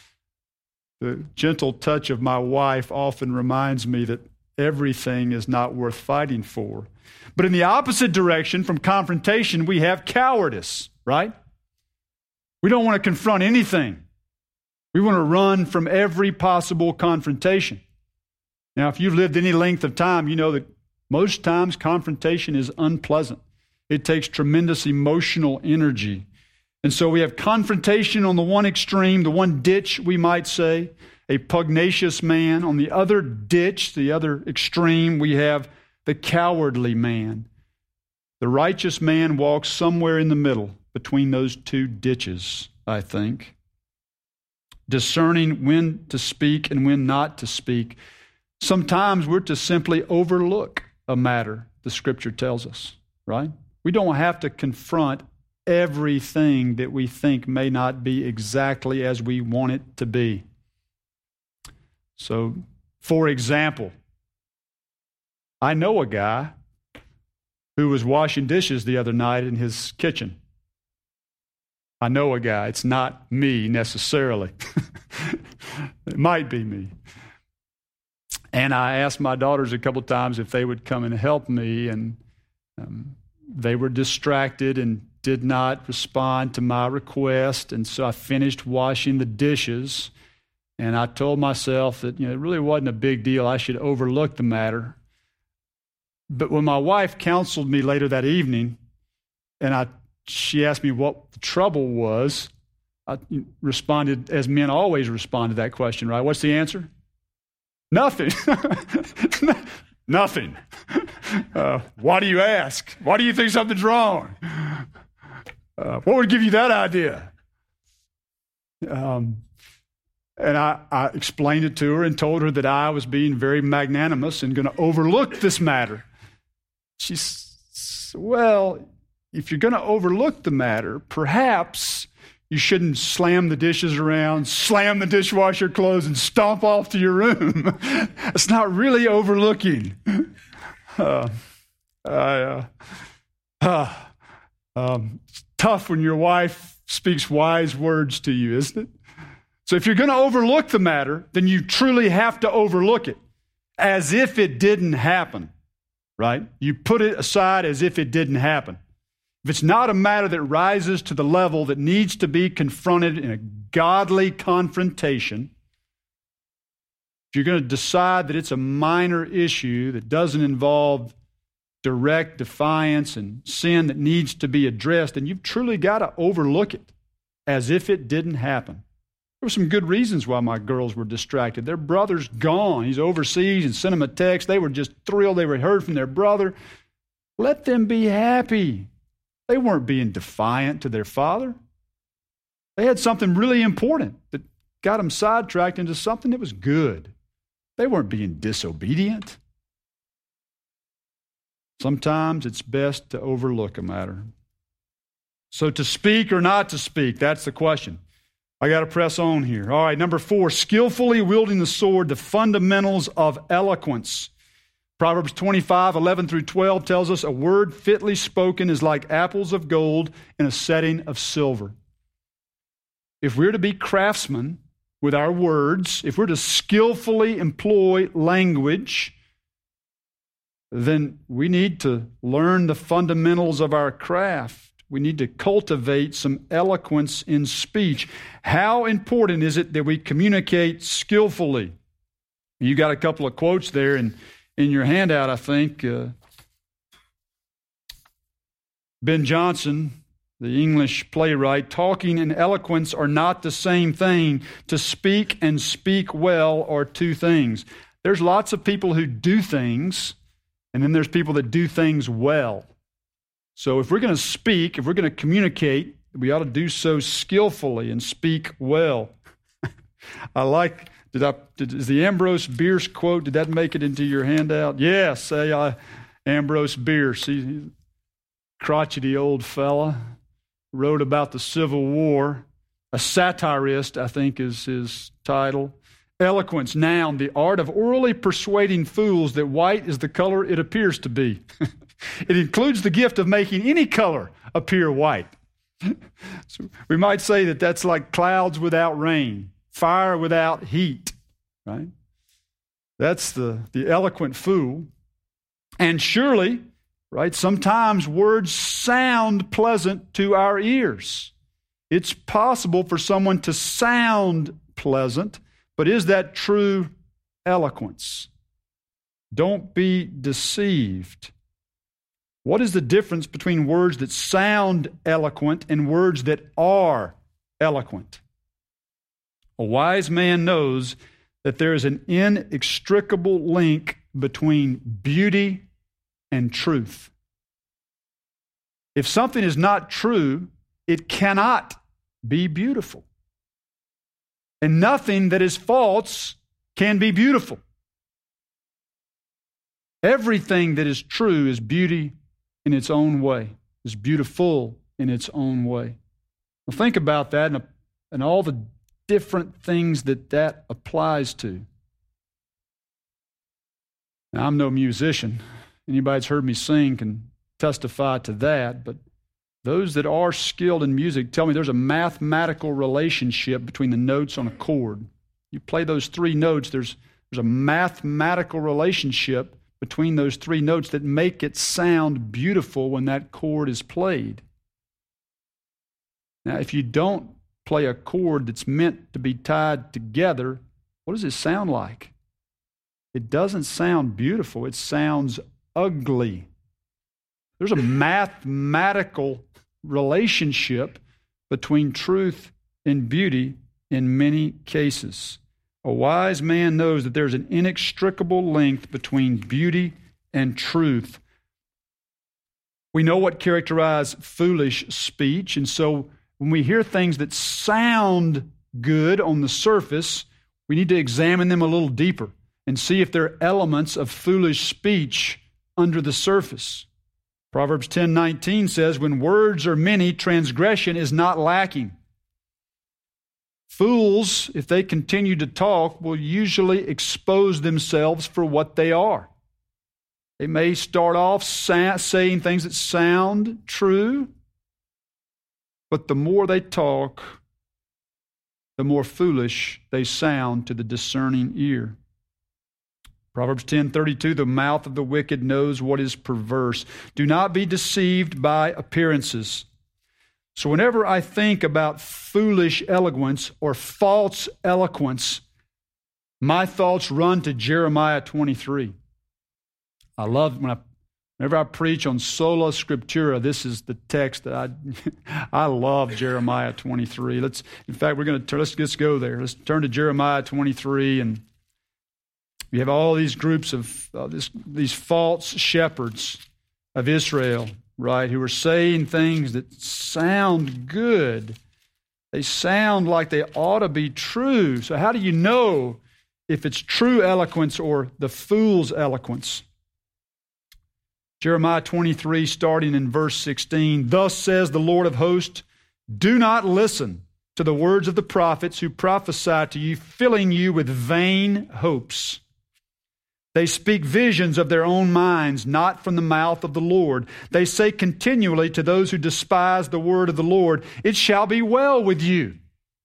A: The gentle touch of my wife often reminds me that everything is not worth fighting for. But in the opposite direction from confrontation, we have cowardice, right? We don't want to confront anything. We want to run from every possible confrontation. Now, if you've lived any length of time, you know that most times confrontation is unpleasant. It takes tremendous emotional energy. And so we have confrontation on the one extreme, the one ditch, we might say, a pugnacious man. On the other ditch, the other extreme, we have the cowardly man. The righteous man walks somewhere in the middle between those two ditches, I think, discerning when to speak and when not to speak. Sometimes we're to simply overlook a matter, the Scripture tells us, right? We don't have to confront everything that we think may not be exactly as we want it to be. So, for example, I know a guy who was washing dishes the other night in his kitchen. I know a guy. It's not me necessarily. It might be me. And I asked my daughters a couple times if they would come and help me, and um, they were distracted and did not respond to my request. And so I finished washing the dishes, and I told myself that, you know, it really wasn't a big deal. I should overlook the matter. But when my wife counseled me later that evening, and I, she asked me what the trouble was, I responded, as men always respond to that question, right? What's the answer? Nothing. Nothing. Uh, why do you ask? Why do you think something's wrong? Uh, what would give you that idea? Um, and I, I explained it to her and told her that I was being very magnanimous and going to overlook this matter. She said, well, if you're going to overlook the matter, perhaps you shouldn't slam the dishes around, slam the dishwasher closed, and stomp off to your room. It's not really overlooking. Uh, I, uh, uh, um, it's tough when your wife speaks wise words to you, isn't it? So if you're going to overlook the matter, then you truly have to overlook it as if it didn't happen, right? You put it aside as if it didn't happen. If it's not a matter that rises to the level that needs to be confronted in a godly confrontation, if you're going to decide that it's a minor issue that doesn't involve direct defiance and sin that needs to be addressed, then you've truly got to overlook it as if it didn't happen. There were some good reasons why my girls were distracted. Their brother's gone. He's overseas, and sent them a text. They were just thrilled they were heard from their brother. Let them be happy. They weren't being defiant to their father. They had something really important that got them sidetracked into something that was good. They weren't being disobedient. Sometimes it's best to overlook a matter. So to speak or not to speak, that's the question. I got to press on here. All right, number four, skillfully wielding the sword, the fundamentals of eloquence. Proverbs twenty-five, eleven through twelve tells us a word fitly spoken is like apples of gold in a setting of silver. If we're to be craftsmen with our words, if we're to skillfully employ language, then we need to learn the fundamentals of our craft. We need to cultivate some eloquence in speech. How important is it that we communicate skillfully? You got a couple of quotes there in, in your handout, I think. Uh, Ben Jonson, the English playwright, talking and eloquence are not the same thing. To speak and speak well are two things. There's lots of people who do things, and then there's people that do things well. So if we're going to speak, if we're going to communicate, we ought to do so skillfully and speak well. I like, did I, did, is the Ambrose Bierce quote, did that make it into your handout? Yes, say uh, Ambrose Bierce. He's a crotchety old fella, wrote about the Civil War. A satirist, I think is his title. Eloquence, noun, the art of orally persuading fools that white is the color it appears to be. It includes the gift of making any color appear white. So we might say that that's like clouds without rain, fire without heat, right? That's the, the eloquent fool. And surely, right, sometimes words sound pleasant to our ears. It's possible for someone to sound pleasant, but is that true eloquence? Don't be deceived. What is the difference between words that sound eloquent and words that are eloquent? A wise man knows that there is an inextricable link between beauty and truth. If something is not true, it cannot be beautiful. And nothing that is false can be beautiful. Everything that is true is beauty in its own way, is beautiful in its own way. Well, think about that and, and all the different things that that applies to. Now, I'm no musician. Anybody that's heard me sing can testify to that, but those that are skilled in music tell me there's a mathematical relationship between the notes on a chord. You play those three notes, there's, there's a mathematical relationship between those three notes that make it sound beautiful when that chord is played. Now, if you don't play a chord that's meant to be tied together, what does it sound like? It doesn't sound beautiful. It sounds ugly. There's a mathematical relationship between truth and beauty in many cases. A wise man knows that there's an inextricable link between beauty and truth. We know what characterizes foolish speech, and so when we hear things that sound good on the surface, we need to examine them a little deeper and see if there are elements of foolish speech under the surface. Proverbs ten nineteen says, when words are many, transgression is not lacking. Fools, if they continue to talk, will usually expose themselves for what they are. They may start off sa- saying things that sound true, but the more they talk, the more foolish they sound to the discerning ear. Proverbs ten thirty-two, the mouth of the wicked knows what is perverse. Do not be deceived by appearances. So whenever I think about foolish eloquence or false eloquence, my thoughts run to Jeremiah twenty-three. I love when I Whenever I preach on sola scriptura, this is the text that I I love Jeremiah twenty-three. Let's, in fact, we're going to let's just go there. Let's turn to Jeremiah twenty-three, and you have all these groups of uh, this, these false shepherds of Israel, right, who are saying things that sound good. They sound like they ought to be true. So how do you know if it's true eloquence or the fool's eloquence? Jeremiah twenty-three, starting in verse sixteen, thus says the Lord of hosts, do not listen to the words of the prophets who prophesy to you, filling you with vain hopes. They speak visions of their own minds, not from the mouth of the Lord. They say continually to those who despise the word of the Lord, it shall be well with you.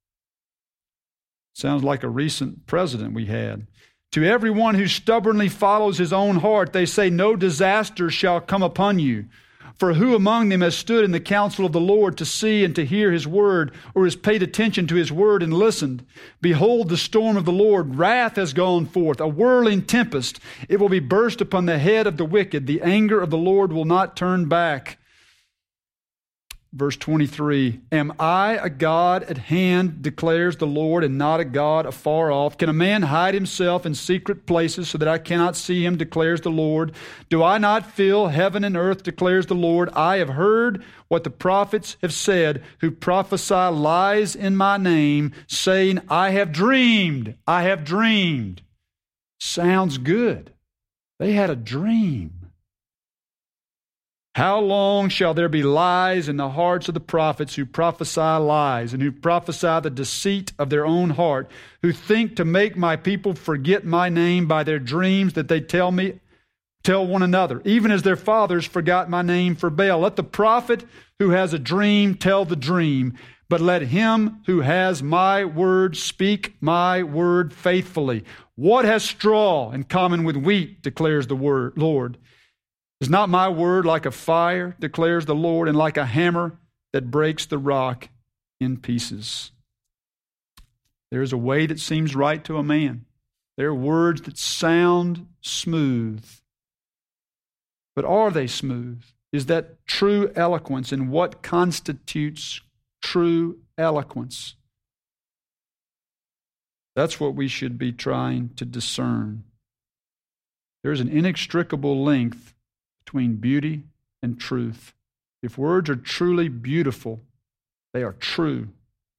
A: Sounds like a recent president we had. To everyone who stubbornly follows his own heart, they say, no disaster shall come upon you. For who among them has stood in the counsel of the Lord to see and to hear his word, or has paid attention to his word and listened? Behold, the storm of the Lord, wrath has gone forth, a whirling tempest. It will be burst upon the head of the wicked. The anger of the Lord will not turn back. Verse twenty-three, am I a God at hand, declares the Lord, and not a God afar off? Can a man hide himself in secret places so that I cannot see him, declares the Lord? Do I not fill heaven and earth, declares the Lord? I have heard what the prophets have said, who prophesy lies in my name, saying, I have dreamed, I have dreamed. Sounds good. They had a dream. How long shall there be lies in the hearts of the prophets who prophesy lies and who prophesy the deceit of their own heart, who think to make my people forget my name by their dreams that they tell me, tell one another, even as their fathers forgot my name for Baal? Let the prophet who has a dream tell the dream, but let him who has my word speak my word faithfully. What has straw in common with wheat, declares the word, Lord? Is not my word like a fire, declares the Lord, and like a hammer that breaks the rock in pieces? There is a way that seems right to a man. There are words that sound smooth. But are they smooth? is that true eloquence, and what constitutes true eloquence? That's what we should be trying to discern. There's an inextricable link between beauty and truth. If words are truly beautiful, they are true.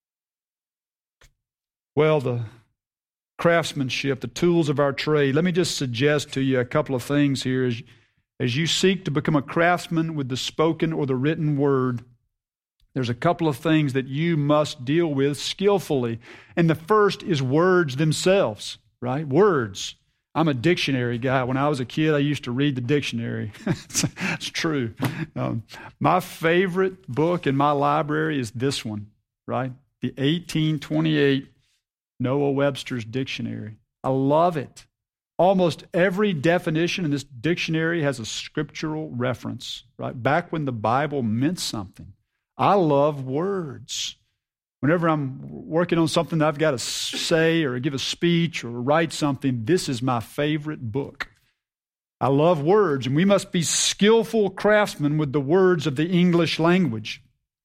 A: Well, the craftsmanship, the tools of our trade. Let me just suggest to you a couple of things here. As, as you seek to become a craftsman with the spoken or the written word, there's a couple of things that you must deal with skillfully. And the first is words themselves, right? Words. I'm a dictionary guy. When I was a kid, I used to read the dictionary. It's true. Um, my favorite book in my library is this one, right? The eighteen twenty-eight Noah Webster's Dictionary. I love it. Almost every definition in this dictionary has a scriptural reference, right? Back when the Bible meant something. I love words. Whenever I'm working on something that I've got to say or give a speech or write something, this is my favorite book. I love words, and we must be skillful craftsmen with the words of the English language.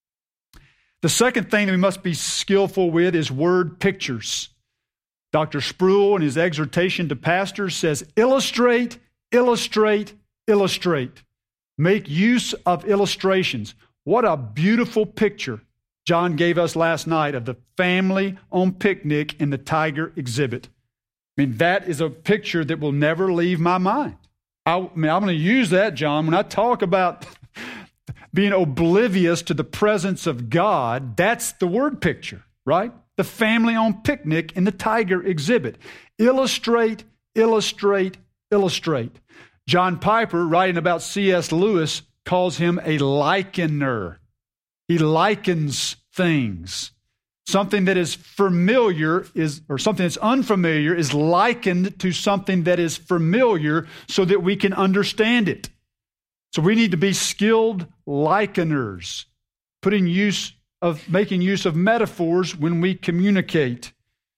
A: The second thing that we must be skillful with is word pictures. Doctor Sproul, in his exhortation to pastors, says, illustrate, illustrate, illustrate. Make use of illustrations. What a beautiful picture John gave us last night of the family on picnic in the tiger exhibit. I mean, that is a picture that will never leave my mind. I, I mean, I'm going to use that, John, when I talk about being oblivious to the presence of God. That's the word picture, right? The family on picnic in the tiger exhibit. Illustrate, illustrate, illustrate. John Piper, writing about C S Lewis, calls him a likener. He likens things. Something that is familiar is, or something that's unfamiliar is likened to something that is familiar so that we can understand it. So we need to be skilled likeners, putting use of making use of metaphors when we communicate.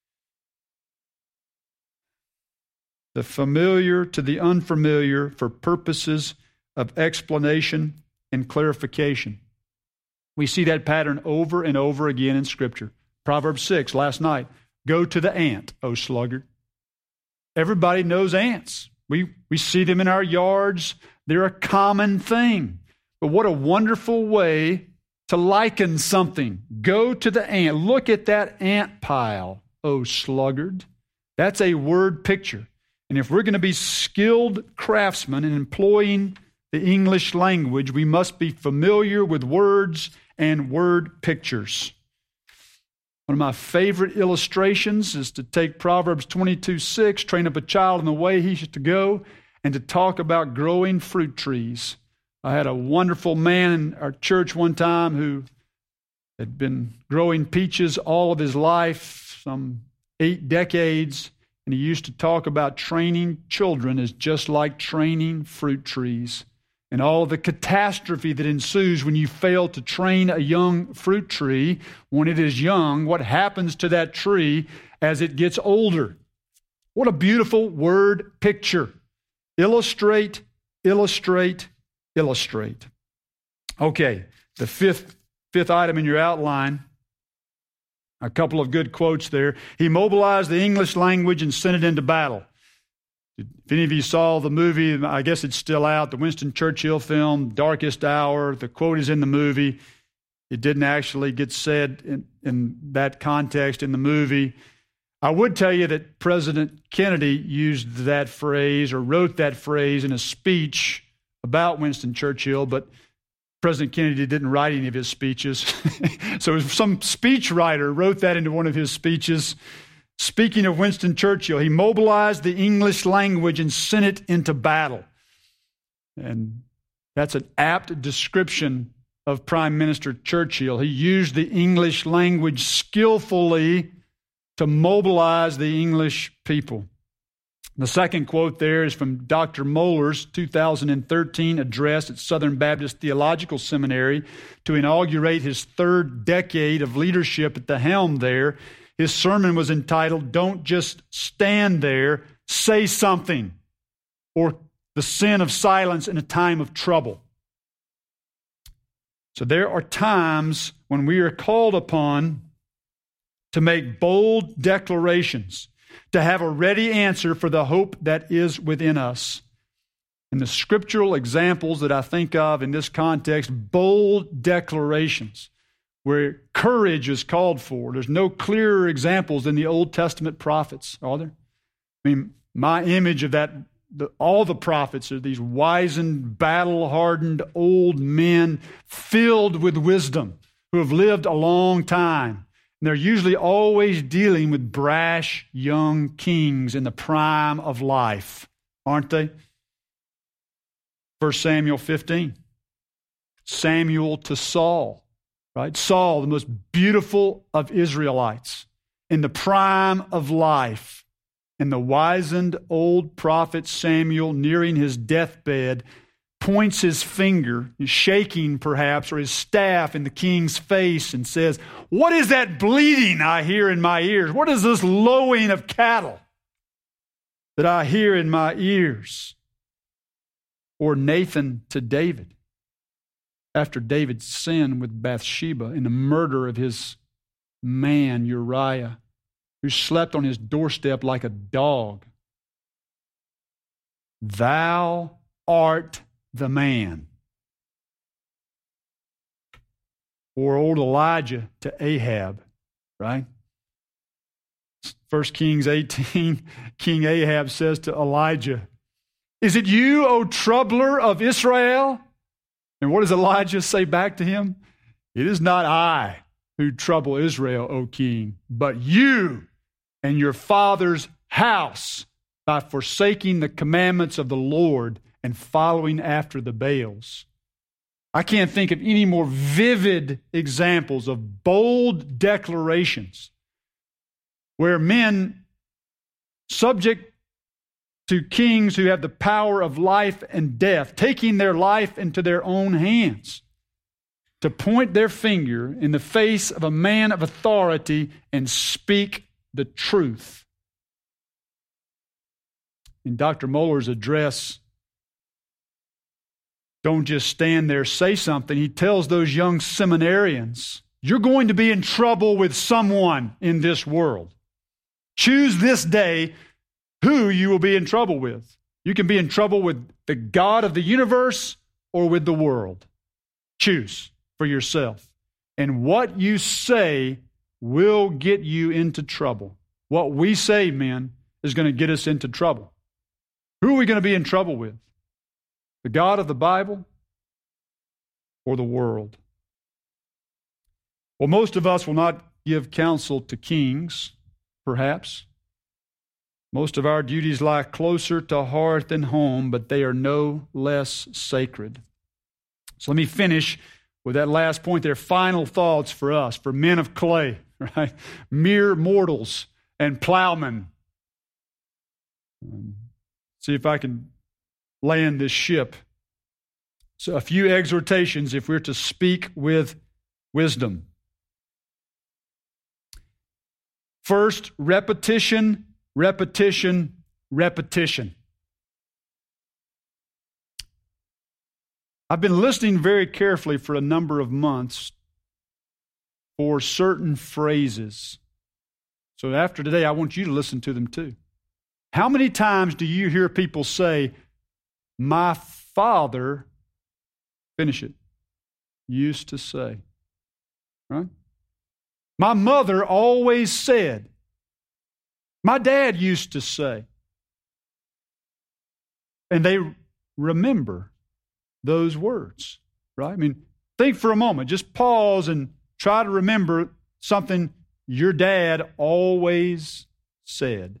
A: The familiar to the unfamiliar for purposes of explanation and clarification. We see that pattern over and over again in Scripture. Proverbs six, last night. Go to the ant, O sluggard. Everybody knows ants. We, we see them in our yards. They're a common thing. But what a wonderful way to liken something. Go to the ant. Look at that ant pile, O sluggard. That's a word picture. And if we're going to be skilled craftsmen in employing the English language, we must be familiar with words and word pictures. One of my favorite illustrations is to take Proverbs twenty-two six, train up a child in the way he should to go, and to talk about growing fruit trees. I had a wonderful man in our church one time who had been growing peaches all of his life, some eight decades, and he used to talk about training children as just like training fruit trees. And all the catastrophe that ensues when you fail to train a young fruit tree when it is young, what happens to that tree as it gets older. What a beautiful word picture. Illustrate, illustrate, illustrate. Okay, the fifth, fifth item in your outline, a couple of good quotes there. He mobilized the English language and sent it into battle. If any of you saw the movie, I guess it's still out, the Winston Churchill film, Darkest Hour, the quote is in the movie. It didn't actually get said in, in that context in the movie. I would tell you that President Kennedy used that phrase or wrote that phrase in a speech about Winston Churchill, but President Kennedy didn't write any of his speeches. So some speechwriter wrote that into one of his speeches. Speaking of Winston Churchill, he mobilized the English language and sent it into battle. And that's an apt description of Prime Minister Churchill. He used the English language skillfully to mobilize the English people. The second quote there is from Doctor Mohler's two thousand thirteen address at Southern Baptist Theological Seminary to inaugurate his third decade of leadership at the helm there. His sermon was entitled, Don't Just Stand There, Say Something, or The Sin of Silence in a Time of Trouble. So there are times when we are called upon to make bold declarations, to have a ready answer for the hope that is within us. And the scriptural examples that I think of in this context, bold declarations where courage is called for. There's no clearer examples than the Old Testament prophets, are there? I mean, my image of that, the, all the prophets are these wizened, battle-hardened old men filled with wisdom who have lived a long time. And they're usually always dealing with brash young kings in the prime of life, aren't they? First Samuel fifteen. Samuel to Saul, right? Saul, the most beautiful of Israelites, in the prime of life. And the wizened old prophet Samuel, nearing his deathbed, points his finger, shaking perhaps, or his staff in the king's face and says, "What is that bleating I hear in my ears? What is this lowing of cattle that I hear in my ears?" Or Nathan to David, after David's sin with Bathsheba in the murder of his man Uriah, who slept on his doorstep like a dog. "Thou art the man." Or old Elijah to Ahab, right? First Kings eighteen, King Ahab says to Elijah, "Is it you, O troubler of Israel?" And what does Elijah say back to him? "It is not I who trouble Israel, O king, but you and your father's house by forsaking the commandments of the Lord and following after the Baals." I can't think of any more vivid examples of bold declarations where men subject to kings who have the power of life and death, taking their life into their own hands, to point their finger in the face of a man of authority and speak the truth. In Doctor Mohler's address, "Don't just stand there, say something," he tells those young seminarians, "You're going to be in trouble with someone in this world. Choose this day who you will be in trouble with. You can be in trouble with the God of the universe or with the world. Choose for yourself. And what you say will get you into trouble." What we say, men, is going to get us into trouble. Who are we going to be in trouble with? The God of the Bible or the world? Well, most of us will not give counsel to kings, perhaps. Most of our duties lie closer to hearth and home, but they are no less sacred. So let me finish with that last point there. Final thoughts for us, for men of clay, right? Mere mortals and plowmen. Um, see if I can land this ship. So a few exhortations if we're to speak with wisdom. First, repetition, repetition, repetition. I've been listening very carefully for a number of months for certain phrases. So after today, I want you to listen to them too. How many times do you hear people say, "My father," finish it, "used to say," right? "My mother always said," "My dad used to say." And they remember those words, right? I mean, think for a moment. Just pause and try to remember something your dad always said.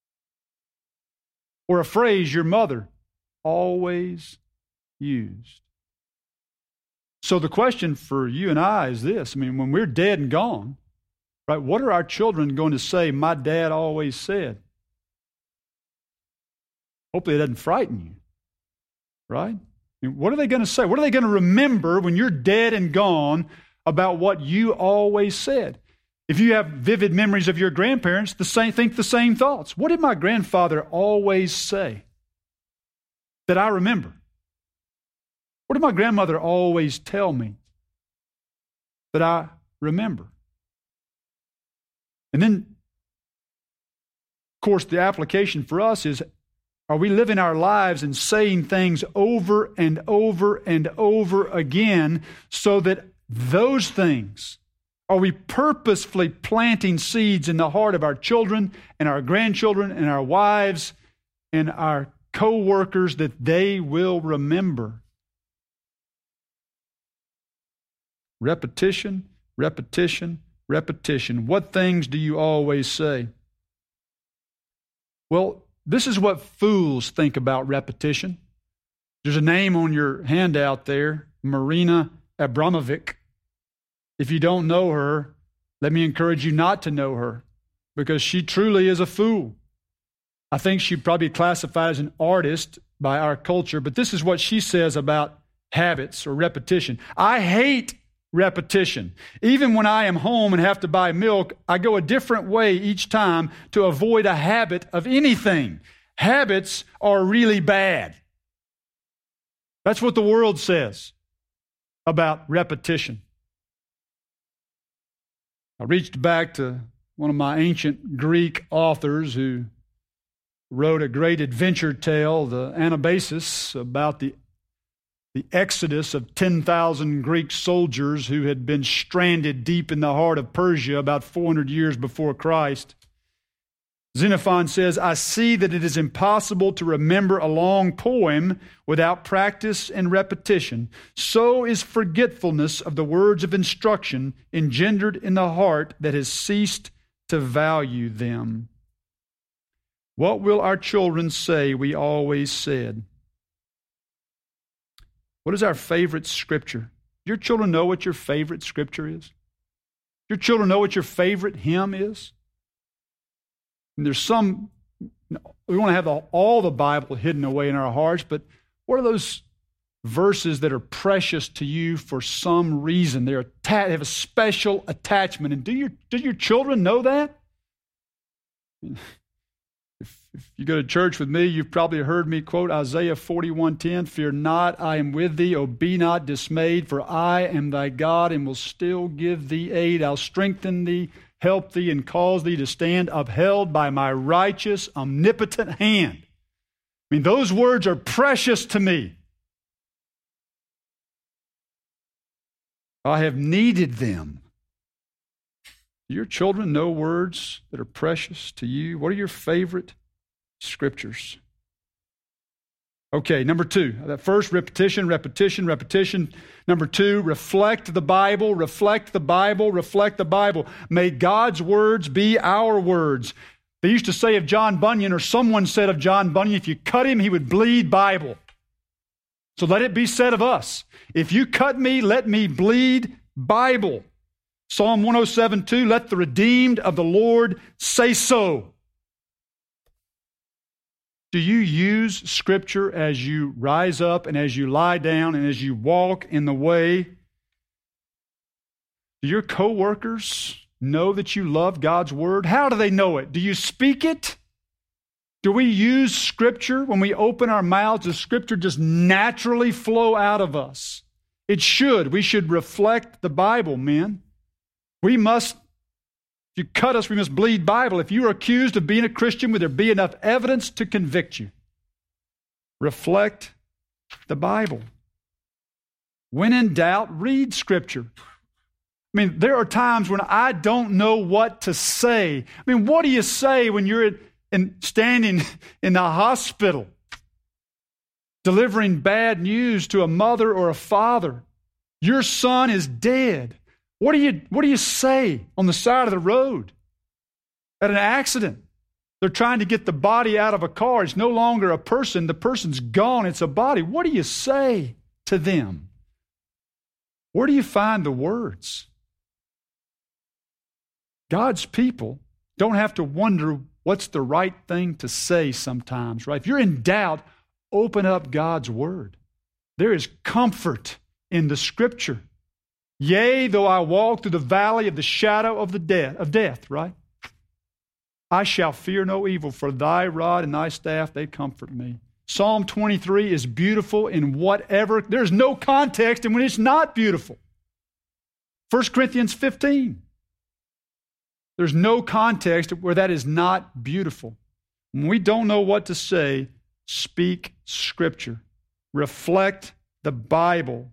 A: Or a phrase your mother always used. So the question for you and I is this. I mean, when we're dead and gone, right, what are our children going to say, "My dad always said"? Hopefully it doesn't frighten you, right? I mean, what are they going to say? What are they going to remember when you're dead and gone about what you always said? If you have vivid memories of your grandparents, the same, think the same thoughts. What did my grandfather always say that I remember? What did my grandmother always tell me that I remember. And then, of course, the application for us is, are we living our lives and saying things over and over and over again so that those things, are we purposefully planting seeds in the heart of our children and our grandchildren and our wives and our co-workers that they will remember? Repetition, repetition, repetition. What things do you always say? Well, this is what fools think about repetition. There's a name on your handout there, Marina Abramovic. If you don't know her, let me encourage you not to know her, because she truly is a fool. I think she'd probably be classified as an artist by our culture, but this is what she says about habits or repetition. I hate repetition. Even when I am home and have to buy milk, I go a different way each time to avoid a habit of anything. Habits are really bad. That's what the world says about repetition. I reached back to one of my ancient Greek authors who wrote a great adventure tale, the Anabasis, about the, the exodus of ten thousand Greek soldiers who had been stranded deep in the heart of Persia about four hundred years before Christ. Xenophon says, I see that it is impossible to remember a long poem without practice and repetition. So is forgetfulness of the words of instruction engendered in the heart that has ceased to value them. What will our children say we always said? What is our favorite scripture? Your children know what your favorite scripture is? Your children know what your favorite hymn is? And there's some, we want to have the, all the Bible hidden away in our hearts, but what are those verses that are precious to you for some reason? They're atta- they have a special attachment. And do your, do your children know that? If, if you go to church with me, you've probably heard me quote Isaiah forty-one ten, fear not, I am with thee, O be not dismayed, for I am thy God and will still give thee aid. I'll strengthen thee, help thee, and cause thee to stand upheld by my righteous, omnipotent hand. I mean, those words are precious to me. I have needed them. Do your children know words that are precious to you? What are your favorite scriptures? Okay, number two. That first, repetition, repetition, repetition. Number two, reflect the Bible, reflect the Bible, reflect the Bible. May God's words be our words. They used to say of John Bunyan, or someone said of John Bunyan, if you cut him, he would bleed Bible. So let it be said of us. If you cut me, let me bleed Bible. Psalm one oh seven two, let the redeemed of the Lord say so. Do you use Scripture as you rise up and as you lie down and as you walk in the way? Do your co-workers know that you love God's Word? How do they know it? Do you speak it? Do we use Scripture when we open our mouths? Does Scripture just naturally flow out of us? It should. We should reflect the Bible, men. We must, if you cut us, we must bleed Bible. If you are accused of being a Christian, would there be enough evidence to convict you? Reflect the Bible. When in doubt, read Scripture. I mean, there are times when I don't know what to say. I mean, what do you say when you're in, standing in the hospital delivering bad news to a mother or a father? Your son is dead. What do you, what do you say on the side of the road at an accident? They're trying to get the body out of a car. It's no longer a person. The person's gone. It's a body. What do you say to them? Where do you find the words? God's people don't have to wonder what's the right thing to say sometimes, right? If you're in doubt, open up God's Word. There is comfort in the Scripture. Yea, though I walk through the valley of the shadow of the death, of death, right? I shall fear no evil, for thy rod and thy staff, they comfort me. Psalm twenty-three is beautiful in whatever, there's no context in when it's not beautiful. First Corinthians fifteen. There's no context where that is not beautiful. When we don't know what to say, speak Scripture. Reflect the Bible.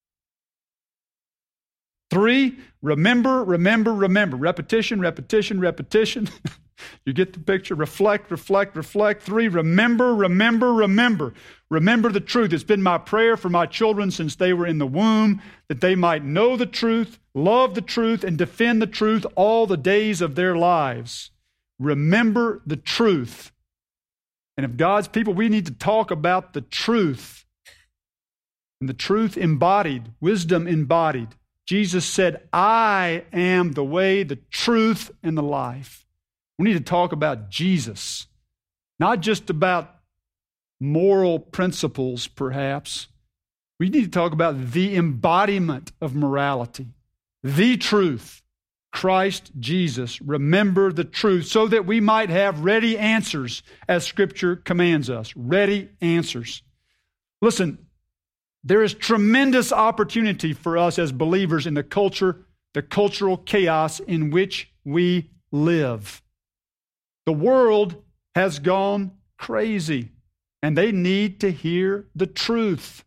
A: Three, remember, remember, remember. Repetition, repetition, repetition. You get the picture? Reflect, reflect, reflect. Three, remember, remember, remember. Remember the truth. It's been my prayer for my children since they were in the womb, that they might know the truth, love the truth, and defend the truth all the days of their lives. Remember the truth. And if God's people, we need to talk about the truth. And the truth embodied, wisdom embodied. Jesus said, I am the way, the truth, and the life. We need to talk about Jesus, not just about moral principles, perhaps. We need to talk about the embodiment of morality, the truth, Christ Jesus. Remember the truth so that we might have ready answers as Scripture commands us. Ready answers. Listen, there is tremendous opportunity for us as believers in the culture, the cultural chaos in which we live. The world has gone crazy, and they need to hear the truth.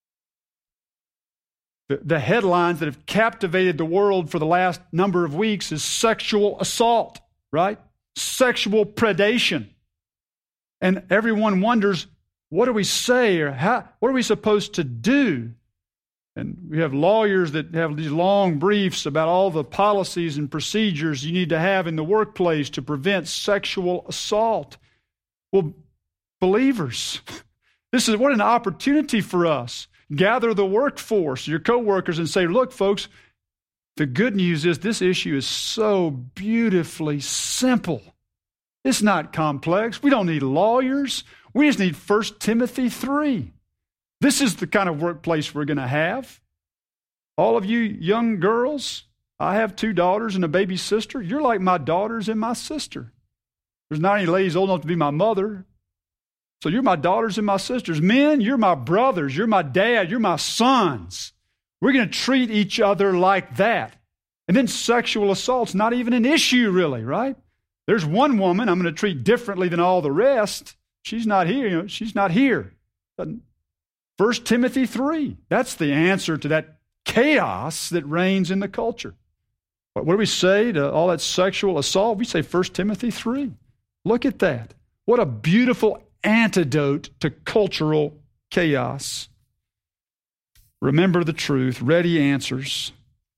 A: The, the headlines that have captivated the world for the last number of weeks is sexual assault, right? Sexual predation. And everyone wonders, what do we say, or how, what are we supposed to do? And we have lawyers that have these long briefs about all the policies and procedures you need to have in the workplace to prevent sexual assault. Well, believers, this is what an opportunity for us. Gather the workforce, your coworkers, and say, look, folks, the good news is this issue is so beautifully simple. It's not complex. We don't need lawyers. We just need First Timothy three. This is the kind of workplace we're going to have. All of you young girls, I have two daughters and a baby sister. You're like my daughters and my sister. There's not any ladies old enough to be my mother. So you're my daughters and my sisters. Men, you're my brothers. You're my dad. You're my sons. We're going to treat each other like that. And then sexual assault's not even an issue, really, right? There's one woman I'm going to treat differently than all the rest. She's not here. You know, she's not here. First Timothy three. That's the answer to that chaos that reigns in the culture. What do we say to all that sexual assault? We say First Timothy three. Look at that. What a beautiful antidote to cultural chaos. Remember the truth. Ready answers.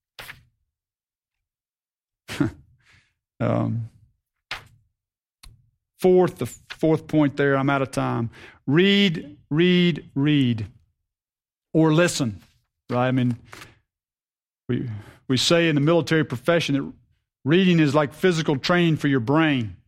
A: um, fourth, the fourth point there, I'm out of time. Read, read, read. Or listen, right? I mean, we, we say in the military profession that reading is like physical training for your brain.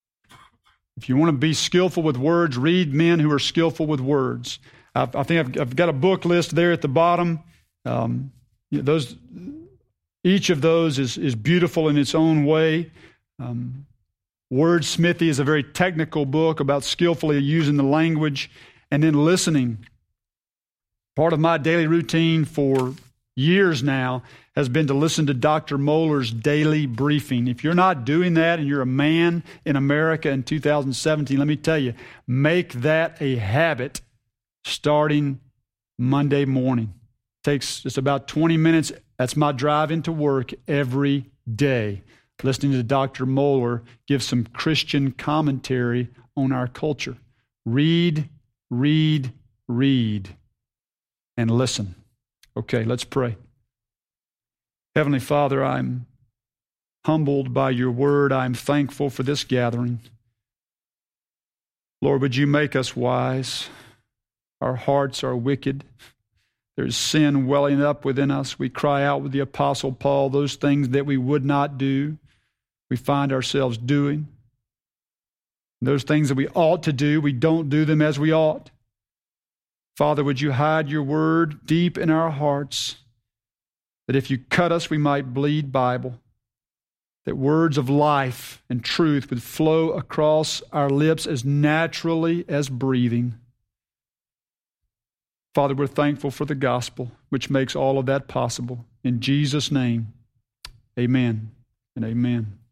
A: If you want to be skillful with words, read men who are skillful with words. I've, I think I've, I've got a book list there at the bottom. Um, you know, those, each of those is, is beautiful in its own way. Um, Wordsmithy is a very technical book about skillfully using the language and then listening. Part of my daily routine for years now has been to listen to Doctor Mohler's daily briefing. If you're not doing that and you're a man in America in two thousand seventeen, let me tell you, make that a habit starting Monday morning. It takes just about twenty minutes. That's my drive into work every day. Listening to Doctor Mohler give some Christian commentary on our culture. Read, read, read, and listen. Okay, let's pray. Heavenly Father, I'm humbled by your word. I'm thankful for this gathering. Lord, would you make us wise? Our hearts are wicked. There's sin welling up within us. We cry out with the Apostle Paul, those things that we would not do, we find ourselves doing. Those things that we ought to do, we don't do them as we ought. Father, would you hide your word deep in our hearts, that if you cut us, we might bleed Bible, that words of life and truth would flow across our lips as naturally as breathing. Father, we're thankful for the gospel, which makes all of that possible. In Jesus' name, Amen and amen.